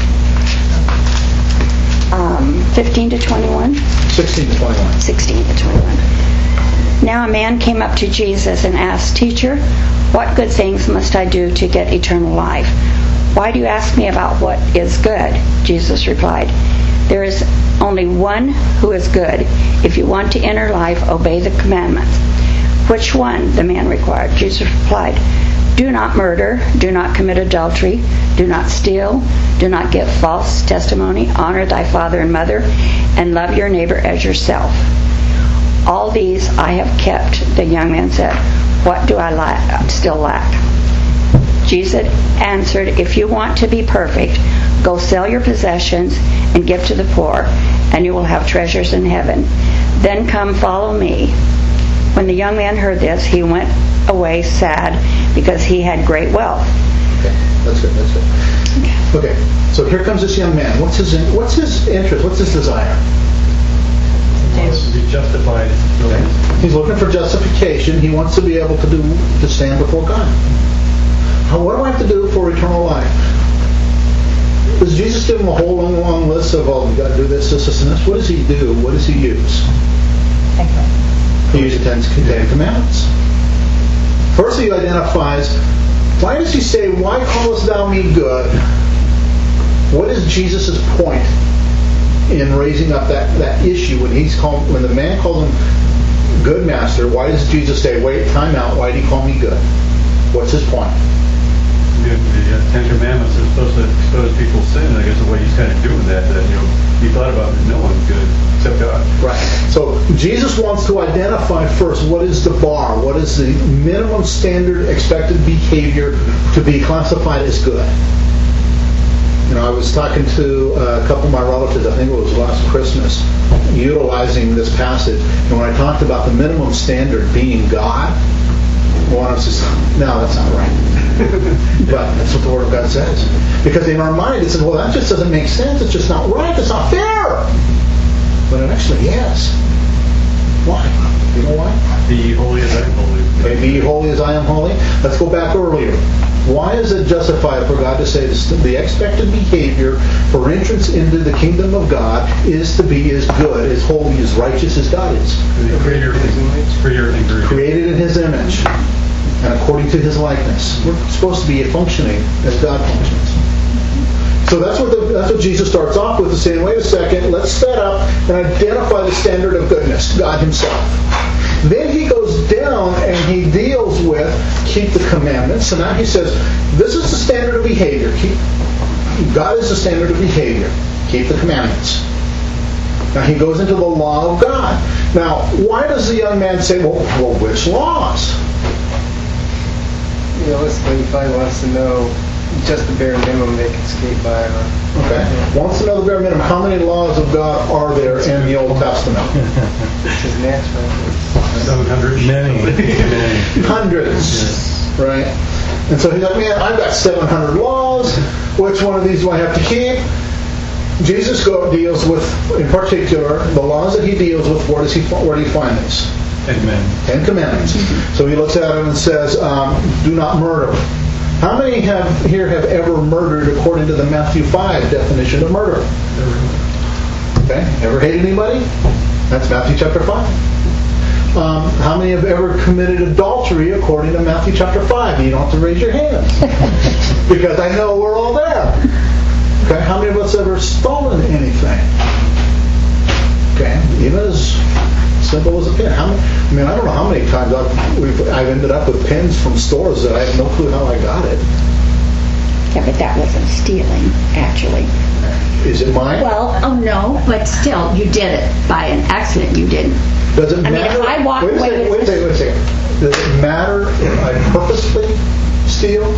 15 to 21? 16 to 21. 16 to 21. Now a man came up to Jesus and asked, Teacher, what good things must I do to get eternal life? Why do you ask me about what is good? Jesus replied, there is only one who is good. If you want to enter life, obey the commandments. Which one? The man inquired. Jesus replied, do not murder, do not commit adultery, do not steal, do not give false testimony, honor thy father and mother, and love your neighbor as yourself. All these I have kept. The young man said, what do I still lack? Jesus answered, if you want to be perfect, go sell your possessions and give to the poor, and you will have treasures in heaven. Then come follow me. When the young man heard this, he went away sad because he had great wealth. Okay, that's good. Okay, so here comes this young man. What's his interest? What's his desire? He wants to be justified. Okay. He's looking for justification. He wants to be able to stand before God. What do I have to do for eternal life? Does Jesus give him a whole long list of, you got to do this, and this? What does he do? What does he use? He uses the Ten Commandments. First he identifies, why does he say, why callest thou me good? What is Jesus' point in raising up that issue when the man calls him good master? Why does Jesus say, wait, time out, why did he call me good? What's his point? The Ten Commandments are supposed to expose people's sin. I guess the way he's kind of doing that he thought about no one's good except God. Right. So Jesus wants to identify first what is the bar, what is the minimum standard expected behavior to be classified as good. I was talking to a couple of my relatives, I think it was last Christmas, utilizing this passage, and when I talked about the minimum standard being God, one of us says, no, that's not right. But that's what the Word of God says. Because in our mind it says, well, that just doesn't make sense. It's just not right. It's not fair. But it actually is. Why? You know why? Be ye holy as I am holy. Okay, be ye holy as I am holy. Let's go back earlier. Why is it justified for God to say this, the expected behavior for entrance into the kingdom of God is to be as good, as holy, as righteous as God is? Created Realistically, he probably wants to know just the bare minimum they can skate by on. Okay. Wants to know the bare minimum. How many laws of God are there in the Old Testament? His natural. 700. Many. Hundreds. Right? And so he's like, man, I've got 700 laws. Which one of these do I have to keep? Jesus deals with, in particular, the laws that He deals with. Where do you find these? Ten Commandments. So He looks at them and says, do not murder. How many here have ever murdered according to the Matthew 5 definition of murder? Okay. Ever hate anybody? That's Matthew chapter 5. How many have ever committed adultery according to Matthew chapter 5? You don't have to raise your hands. Because I know we're all there. Okay. How many of us ever stolen anything? Okay. Even as simple as a pen. I don't know how many times I've ended up with pens from stores that I have no clue how I got it. Yeah, but that wasn't stealing, actually. Is it mine? Well, oh no, but still, you did it by an accident. You didn't. Does it matter? I mean, if I walk away Wait a second. Does it matter if I purposely steal?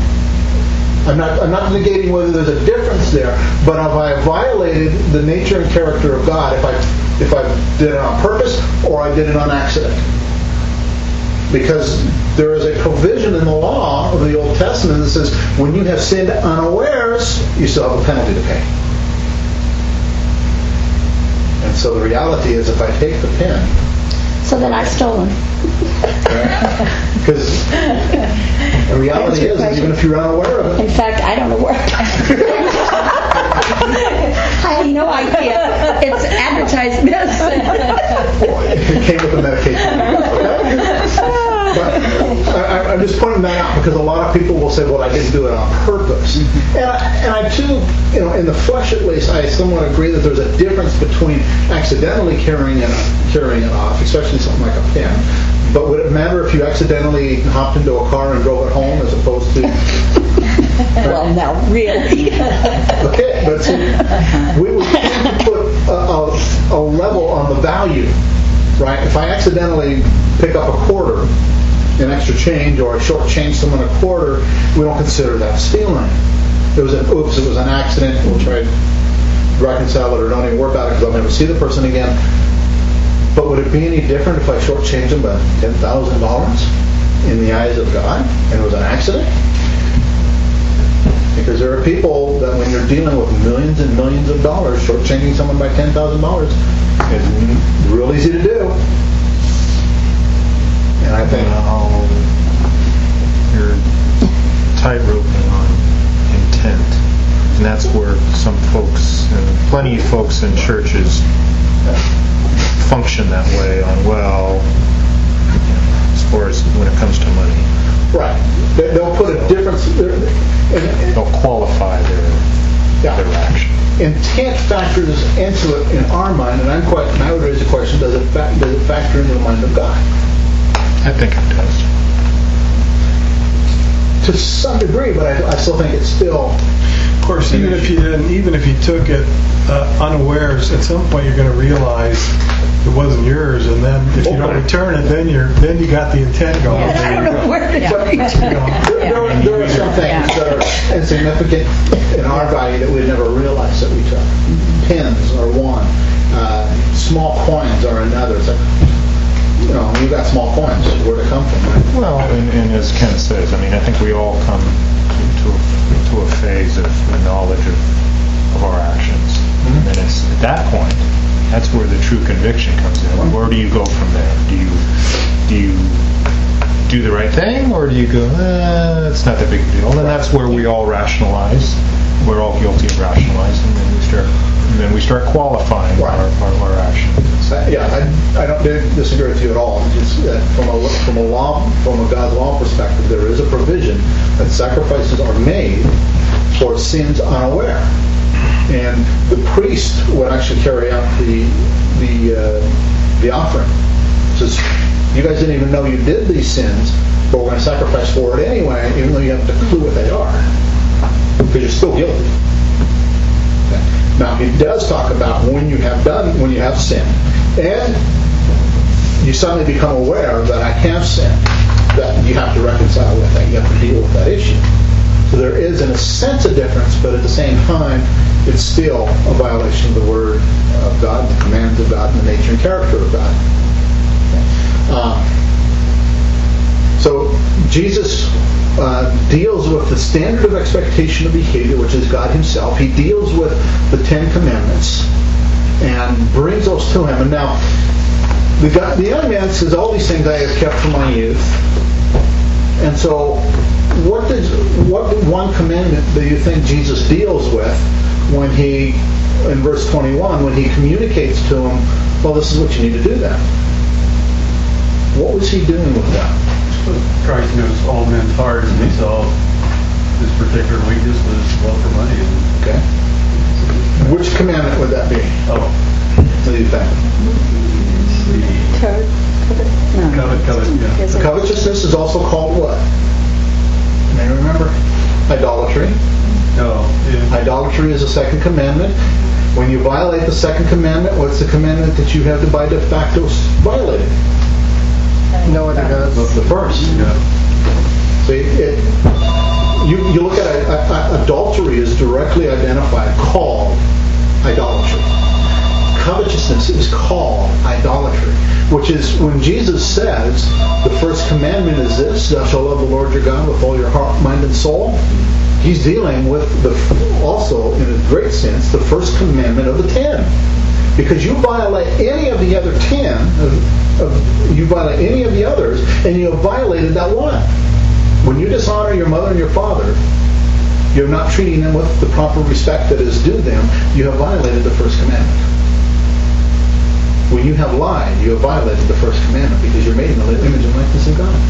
I'm not negating whether there's a difference there, but have I violated the nature and character of God if I did it on purpose or I did it on accident? Because there is a provision in the law of the Old Testament that says when you have sinned unawares, you still have a penalty to pay. And so the reality is, if I take the pen, so then I've stolen. because the reality is even if you're unaware of it. In fact, I don't know where. I have no idea. It's advertised medicine. It came with the medication. But I'm just pointing that out because a lot of people will say, well, I didn't do it on purpose. And I too, in the flesh at least, I somewhat agree that there's a difference between accidentally carrying it off, especially something like a pen. But would it matter if you accidentally hopped into a car and drove it home as opposed to... Well, now, really. Okay, but see, we would put a level on the value right? If I accidentally pick up a quarter, an extra change, or I shortchange someone a quarter, we don't consider that stealing. It was an accident. We'll try to reconcile it, or don't even worry about it because I'll never see the person again. But would it be any different if I shortchanged them by $10,000 in the eyes of God and it was an accident? Because there are people that when you're dealing with millions and millions of dollars, shortchanging someone by $10,000 is real easy to do. And I think you're tightroping on intent, and that's where some folks, and plenty of folks in churches, function that way on, as far as when it comes to money. Right. They'll put a difference. They'll qualify their action. Intent factors into it in our mind, and I would raise the question: does it factor into the mind of God? I think it does. To some degree, but I still think it's still. Of course, even if you took it unawares, at some point you're going to realize it wasn't yours, and then if you don't return it, then you got the intent going. I don't know where to There are some things that are insignificant in our value that we'd never realized that we took. Pens are one. Small coins are another. It's like, you've got small coins. Where to come from, right? Well, and as Ken says, I think we all come to a phase of the knowledge of our actions. Mm-hmm. And it's at that point, that's where the true conviction comes in. Where do you go from there? Do you do the right thing, or do you go, it's not that big a deal? And that's where we all rationalize. We're all guilty of rationalizing, and then we start qualifying our actions. I don't disagree with you at all. It's from a God's law perspective, there is a provision that sacrifices are made for sins unaware, and the priest would actually carry out the offering. Says, you guys didn't even know you did these sins, but we're going to sacrifice for it anyway, even though you haven't a clue what they are, because you're still guilty. Okay. Now he does talk about when you have sinned, and you suddenly become aware that I have sinned, that you have to reconcile with that, you have to deal with that issue. So there is, in a sense, a difference, but at the same time, it's still a violation of the Word of God, the commands of God, and the nature and character of God. So Jesus deals with the standard of expectation of behavior, which is God Himself. He deals with the Ten Commandments and brings those to Him. And now, the young man says, all these things I have kept from my youth. And so, what one commandment do you think Jesus deals with when he, in verse 21, when he communicates to him, well, this is what you need to do then? What was he doing with that? Christ knows all men's hearts, and he saw his particular weakness was love for money. Okay. Which commandment would that be? Oh. What do you think? Covet, yeah. Covetousness is also called what? May you remember? Idolatry. Oh, yeah. Idolatry is the second commandment. When you violate the second commandment, what's the commandment that you have to by de facto violate? No other gods. The first. Yeah. See, you look at adultery is directly identified, called idolatry. Covetousness is called idolatry, which is when Jesus says the first commandment is this: thou shalt love the Lord your God with all your heart, mind, and soul. He's dealing with also, in a great sense, the first commandment of the 10. Because you violate any of the other 10, you violate any of the others, and you have violated that one. When you dishonor your mother and your father, you're not treating them with the proper respect that is due them. You have violated the first commandment. When you have lied, you have violated the first commandment because you're made in the image and likeness of God.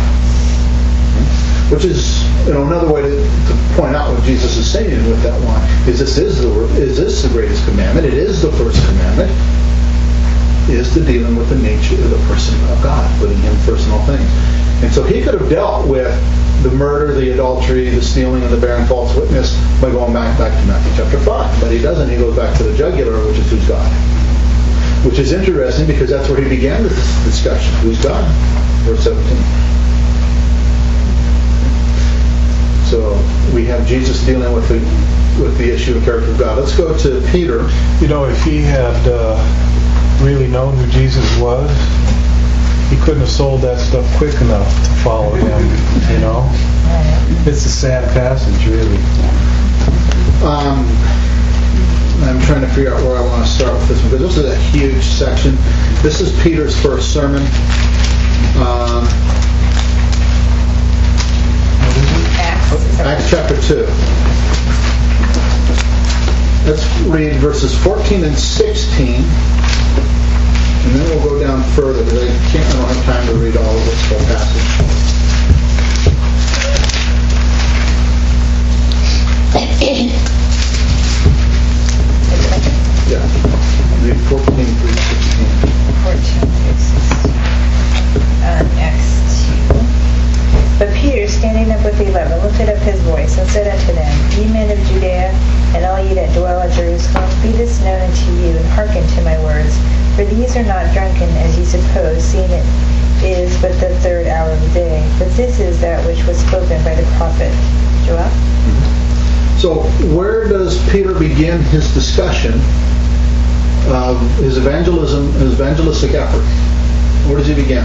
Which is, another way to point out what Jesus is saying with that one is this the greatest commandment? It is the first commandment. Is the dealing with the nature of the person of God, putting Him first in all things. And so He could have dealt with the murder, the adultery, the stealing, and the bearing false witness by going back to Matthew chapter 5. But He doesn't. He goes back to the jugular, which is who's God. which is interesting because that's where he began this discussion. Who's God? Verse 17. So we have Jesus dealing with the issue of character of God. Let's go to Peter. You know, if he had really known who Jesus was, he couldn't have sold that stuff quick enough to follow him, you know? It's a sad passage, really. I'm trying to figure out where I want to start with this one, because this is a huge section. This is Peter's first sermon. Acts chapter 2. Let's read verses 14 and 16, and then we'll go down further, because I don't have time to read all of this whole passage. Yeah, read 14 through 16. 14 through 16. Acts 2. But Peter, standing up with the 11, lifted up his voice and said unto them, Ye men of Judea, and all ye that dwell at Jerusalem, be this known unto you, and hearken to my words. For these are not drunken, as ye suppose, seeing it is but the third hour of the day. But this is that which was spoken by the prophet Joel. So where does Peter begin his discussion of his evangelistic effort? Where does he begin?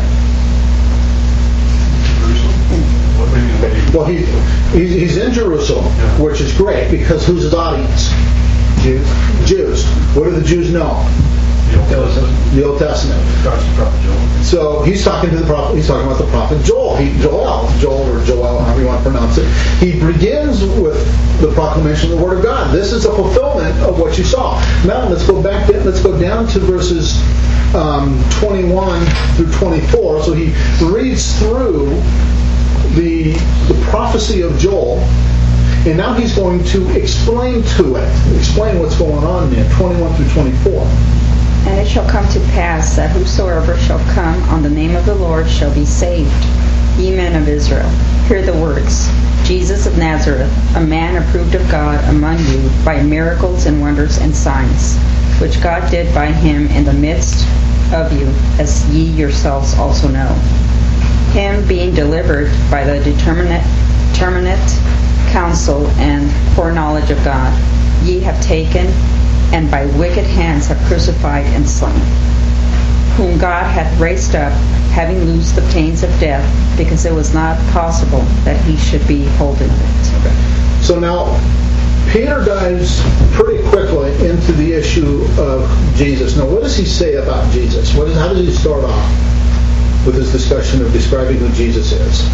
Well, he's in Jerusalem, which is great, because who's his audience? Jews. What do the Jews know? The Old Testament. So he's talking to the prophet. He's talking about the prophet Joel. Joel, however you want to pronounce it. He begins with the proclamation of the Word of God. This is a fulfillment of what you saw. Now let's go back. Let's go down to verses 21 through 24. So he reads through the prophecy of Joel, and now he's going to explain what's going on there, 21 through 24. And it shall come to pass that whosoever shall come on the name of the Lord shall be saved. Ye men of Israel, hear the words. Jesus of Nazareth, a man approved of God among you by miracles and wonders and signs, which God did by him in the midst of you, as ye yourselves also know. Him being delivered by the determinate counsel and foreknowledge of God, ye have taken, and by wicked hands have crucified and slain, whom God hath raised up, having loosed the pains of death, because it was not possible that he should be holden of it. Okay. So now, Peter dives pretty quickly into the issue of Jesus. Now, what does he say about Jesus? How does he start off with his discussion of describing who Jesus is?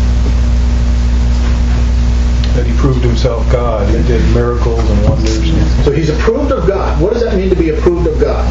That he proved himself God. He did miracles and wonders. So he's approved of God. What does that mean to be approved of God?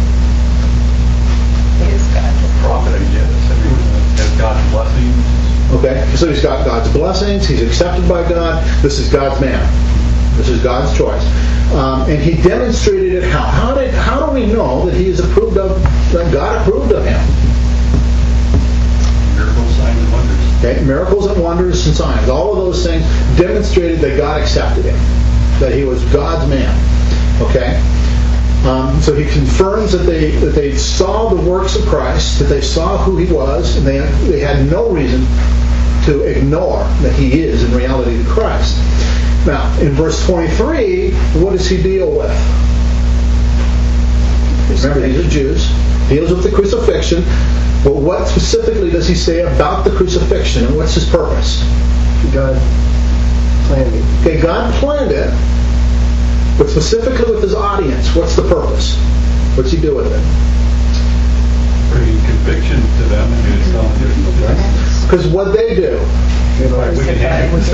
He is God. Prophet, has God's blessings. Okay, so he's got God's blessings. He's accepted by God. This is God's man. This is God's choice. And he demonstrated it how? How do we know that he is approved of, that God approved of him? Miracles, signs, and wonders. Okay, miracles and wonders and signs. All of those things demonstrated that God accepted him, that he was God's man. Okay? So he confirms that they saw the works of Christ, that they saw who he was, and they had no reason to ignore that he is in reality the Christ. Now, in verse 23, what does he deal with? Remember, these are Jews. He deals with the crucifixion. But what specifically does he say about the crucifixion, and what's his purpose? God planned it. Okay, God planned it, but specifically with his audience, what's the purpose? What's he do with it? Bringing conviction to them and doing something. Because what they do, By wicked hands.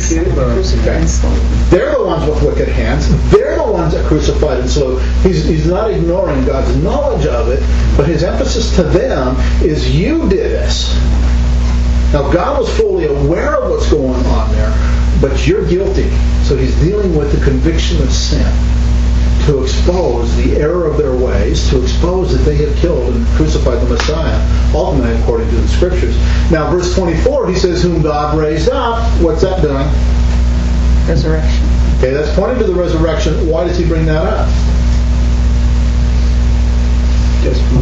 they're the ones with wicked hands. They're the ones that crucified and slew. He's not ignoring God's knowledge of it, but his emphasis to them is, you did this. Now, God was fully aware of what's going on there, but you're guilty. So he's dealing with the conviction of sin, to expose the error of their ways, to expose that they have killed and crucified the Messiah, ultimately according to the Scriptures. Now, verse 24, he says, whom God raised up. What's that doing? Resurrection. Okay, that's pointing to the resurrection. Why does he bring that up? Just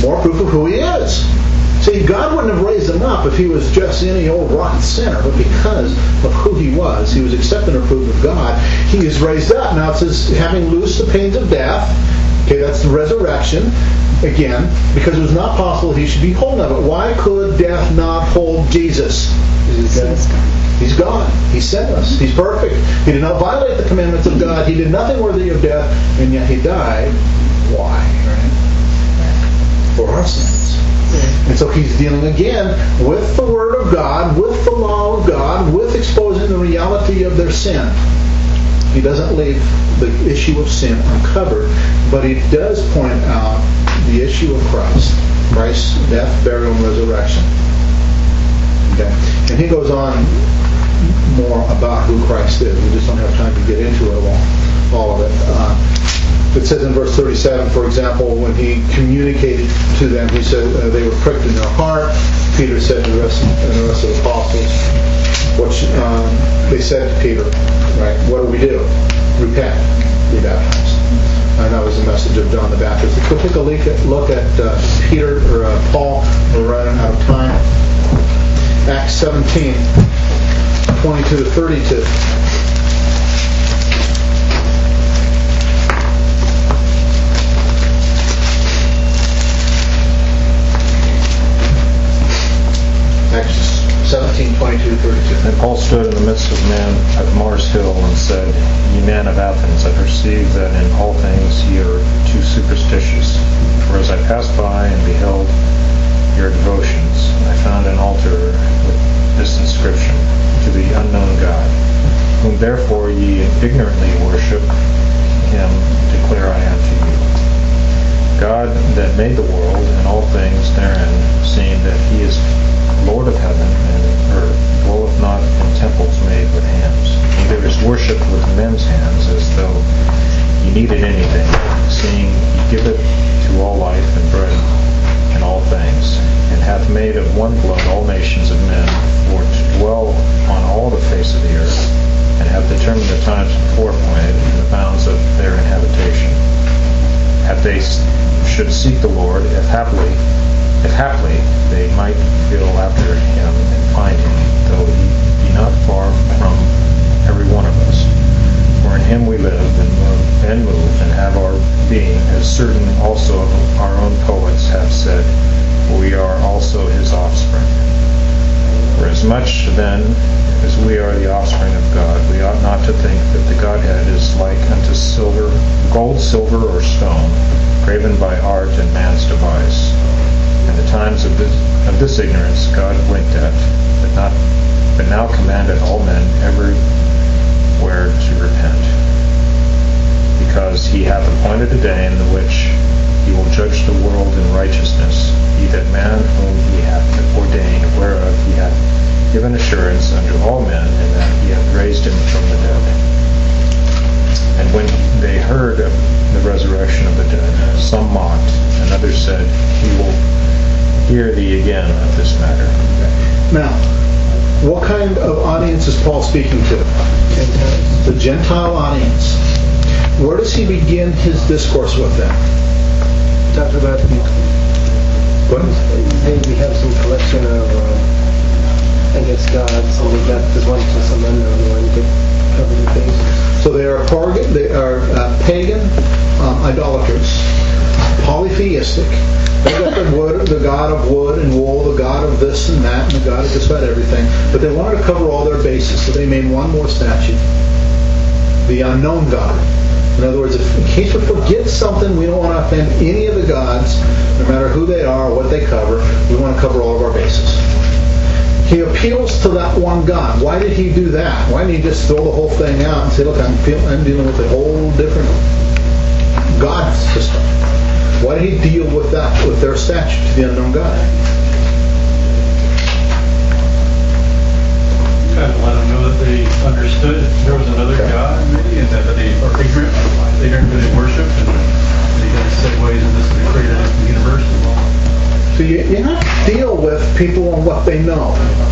more proof of who he is. See, God wouldn't have raised him up if he was just any old rotten sinner, but because of who he was accepted and approved of God, he is raised up. Now it says, having loosed the pains of death. Okay, that's the resurrection. Again, because it was not possible he should be holden of it. Why could death not hold Jesus? He's gone. He sent us. He's perfect. He did not violate the commandments of God. He did nothing worthy of death, and yet he died. Why? For our sins. And so he's dealing again with the Word of God, with the law of God, with exposing the reality of their sin. He doesn't leave the issue of sin uncovered, but he does point out the issue of Christ's death, burial, and resurrection. Okay. And he goes on more about who Christ is. We just don't have time to get into it all of it. It says in verse 37, for example, when he communicated to them, he said they were pricked in their heart. Peter said to the rest of the apostles, they said to Peter, right, what do we do? Repent, be baptized. And that was the message of John the Baptist. Let's go take a look at Peter or Paul. We're running out of time. Acts 17, 22 to 32. Acts 17, 22 to 32. And Paul stood in the midst of men at Mars Hill and said, Ye men of Athens, I perceive that in all things ye are too superstitious. For as I passed by and beheld your devotions, I found an altar with this inscription, To the unknown God, whom therefore ye ignorantly worship, him declare I unto you. God that made the world and all things therein, seeing that he is Lord of heaven and earth, dwelleth not in temples made with hands, neither is worshipped with men's hands, as though he needed anything, seeing he giveth to all life and breath and all things, and hath made of one blood all nations of men for to dwell on all the face of the earth, and hath determined the times before appointed and the bounds of their inhabitation. If they should seek the Lord, if haply they might feel after him and find him, though he be not far from every one of us. For in him we live and move and have our being, as certain also of our own poets have said, we are also his offspring. For as much then as we are the offspring of God, we ought not to think that the Godhead is like unto gold, silver, or stone, graven by art and man's device. In the times of this ignorance God winked at, but now commandeth all men everywhere to repent. Because he hath appointed a day in the which he will judge the world in righteousness, he that man whom he hath ordained, whereof he hath given assurance unto all men, and that he hath raised him from the dead. And when they heard of the resurrection of the dead, some mocked, and others said, He will hear thee again of this matter. Now, what kind of audience is Paul speaking to? The Gentile audience. Where does he begin his discourse with them? Talk about What? we have some collection of, I guess, gods, and we got this one to some unknown one to cover the bases. So they are pagan idolaters, polytheistic. They got the god of wood and wool, the god of this and that, and the god of just about everything. But they wanted to cover all their bases, so they made one more statue. The unknown God. In other words, in case we forget something, we don't want to offend any of the gods, no matter who they are or what they cover. We want to cover all of our bases. He appeals to that one God. Why did he do that? Why didn't he just throw the whole thing out and say, look, I'm dealing with a whole different God system? Why did he deal with that, with their statue to the unknown God? Kind of let them know that they understood there was another God, maybe, and that they are ignorant. They don't really worship, and they kind of segues into this created the universe as well. So you have to deal with people on what they know.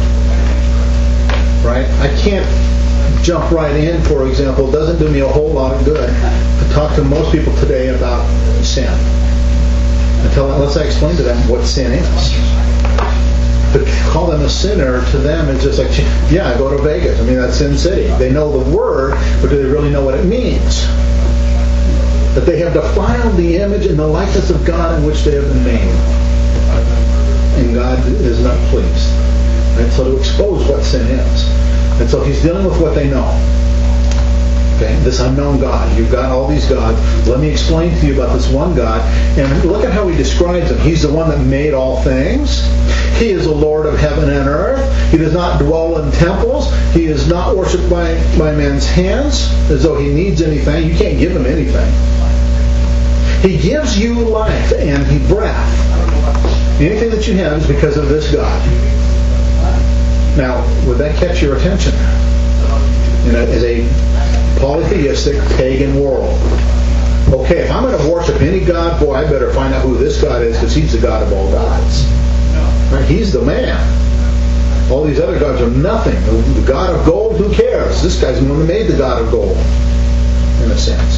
Right? I can't jump right in, for example. It doesn't do me a whole lot of good to talk to most people today about sin. Let's once I explained to them what sin is, to call them a sinner to them is just like, yeah, I go to Vegas. I mean, that's Sin City. They know the word, but do they really know what it means? That they have defiled the image and the likeness of God in which they have been made. And God is not pleased. Right? So to expose what sin is. And so he's dealing with what they know. Okay, this unknown God. You've got all these gods. Let me explain to you about this one God. And look at how he describes him. He's the one that made all things. He is the Lord of heaven and earth. He does not dwell in temples. He is not worshipped by man's hands as though he needs anything. You can't give him anything. He gives you life and breath. Anything that you have is because of this God. Now, would that catch your attention? As a polytheistic pagan world. Okay, if I'm going to worship any God, boy, I better find out who this God is, because he's the God of all gods. Right? He's the man. All these other gods are nothing. The God of gold, who cares? This guy's the one that made the God of gold, in a sense.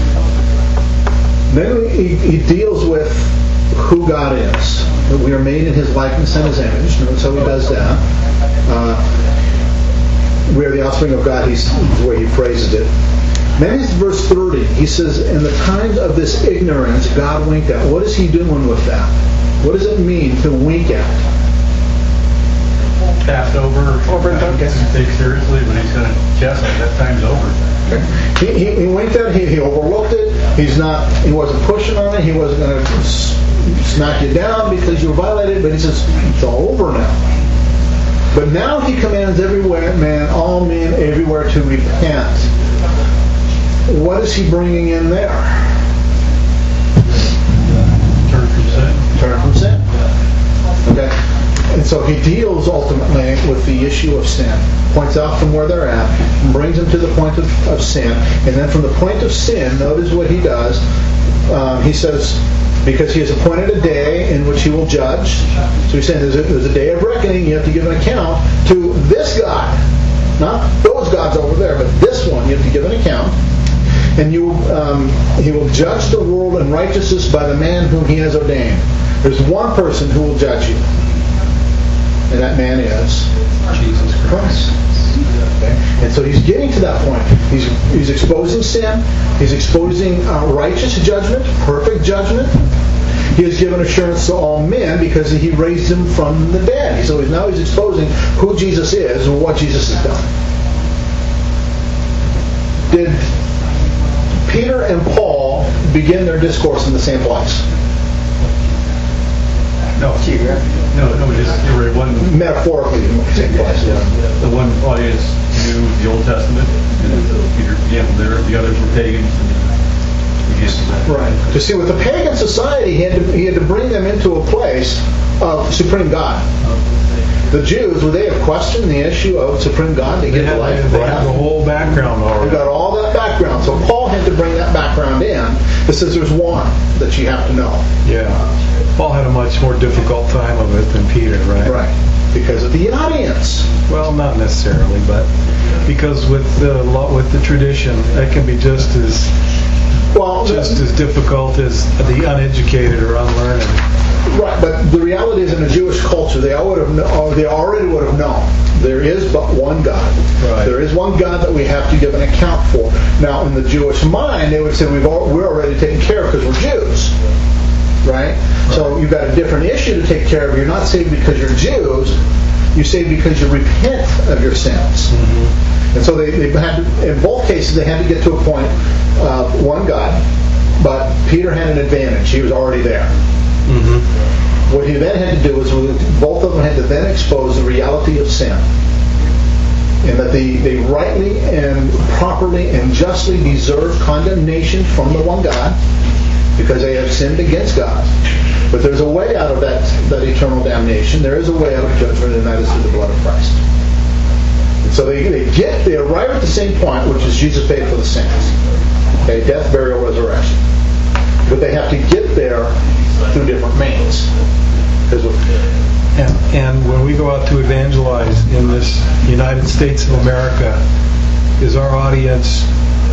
Then he deals with who God is. That we are made in his likeness and his image. Notice how he does that. We are the offspring of God, is the way he phrases it. Then it's verse 30. He says, in the times of this ignorance, God winked at. What is he doing with that? What does it mean to wink at? Passed over and take seriously when he's going to test it. That time's over. Okay. He winked at it. He overlooked it. He wasn't pushing on it. He wasn't going to smack you down because you were violated. But he says, it's all over now. But now he commands all men everywhere to repent. What is he bringing in there? Turn from sin. Turn from sin. Okay? And so he deals ultimately with the issue of sin. Points out from where they're at, and brings them to the point of sin. And then from the point of sin, notice what he does. He says, because he has appointed a day in which he will judge. So he's saying there's a day of reckoning. You have to give an account to this God. Not those gods over there, but this one. You have to give an account. And he will judge the world in righteousness by the man whom he has ordained. There's one person who will judge you. And that man is Jesus Christ. Okay? And so he's getting to that point. He's exposing sin. He's exposing righteous judgment, perfect judgment. He has given assurance to all men because he raised him from the dead. So now he's exposing who Jesus is and what Jesus has done. Did Peter and Paul begin their discourse in the same place? No, just they were one. Metaphorically, in the same place. The one audience knew the Old Testament, and so Peter began there. The others were pagans. Right. To see, with the pagan society, he had to bring them into a place of supreme God. The Jews, would they have questioned the issue of supreme God to get life? They have the whole background already. They've got all that background. So Paul had to bring that background in. It says there's one that you have to know. Yeah. Paul had a much more difficult time of it than Peter, right? Right. Because of the audience. Well, not necessarily, but because with the tradition, that can be just as difficult as the uneducated or unlearned. Right, but the reality is, in a Jewish culture, they already would have known there is but one God. Right. There is one God that we have to give an account for. Now, in the Jewish mind, they would say we're already taken care of because we're Jews. Right? So you've got a different issue to take care of. You're not saved because you're Jews. You're saved because you repent of your sins. Mm-hmm. And so they had to, in both cases, they had to get to a point of one God. But Peter had an advantage. He was already there. Mm-hmm. What he then had to do was both of them had to then expose the reality of sin. And that they rightly and properly and justly deserve condemnation from the one God because they have sinned against God. But there's a way out of that eternal damnation. There is a way out of judgment, and that is through the blood of Christ. And so they arrive at the same point, which is Jesus paid for the sins. Okay, death, burial, resurrection. But they have to get there through different means. And when we go out to evangelize in this United States of America, is our audience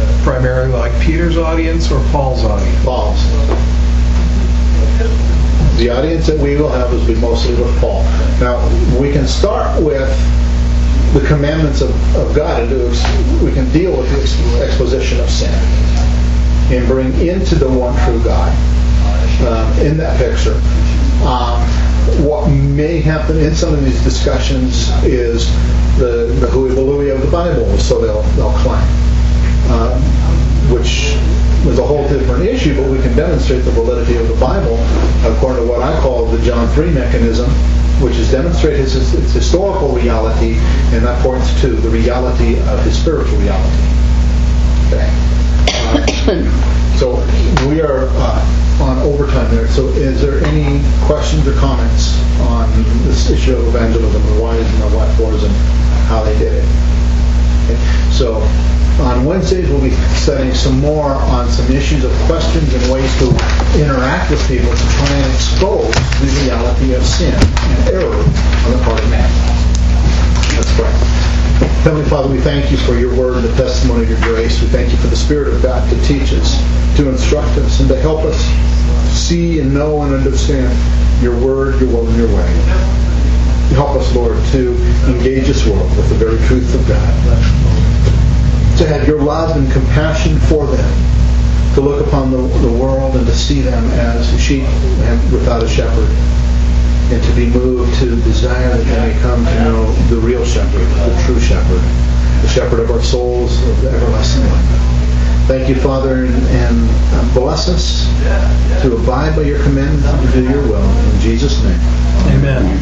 primarily like Peter's audience or Paul's audience? Paul's. The audience that we will have will be mostly with Paul. Now, we can start with the commandments of God, and we can deal with the exposition of sin and bring into the one true God in that picture. What may happen in some of these discussions is the hooey-balooey of the Bible, so they'll claim, which is a whole different issue, but we can demonstrate the validity of the Bible according to what I call the John 3 mechanism, which is demonstrate its historical reality, and that points to the reality of his spiritual reality. Okay. So we are on overtime there. So is there any questions or comments on this issue of evangelism, the whys and the what fors and how they did it? Okay. So on Wednesdays we'll be studying some more on some issues of questions and ways to interact with people to try and expose the reality of sin and error on the part of man. Let's pray. Heavenly Father, we thank you for your word and the testimony of your grace. We thank you for the Spirit of God to teach us, to instruct us, and to help us see and know and understand your word, your will, and your way. Help us, Lord, to engage this world with the very truth of God. To have your love and compassion for them. To look upon the world and to see them as sheep without a shepherd. And to be moved to desire that they may come to know the real shepherd, the true shepherd, the shepherd of our souls, of the everlasting life. Thank you, Father, and bless us to abide by your commandments and to do your will. In Jesus' name. Amen.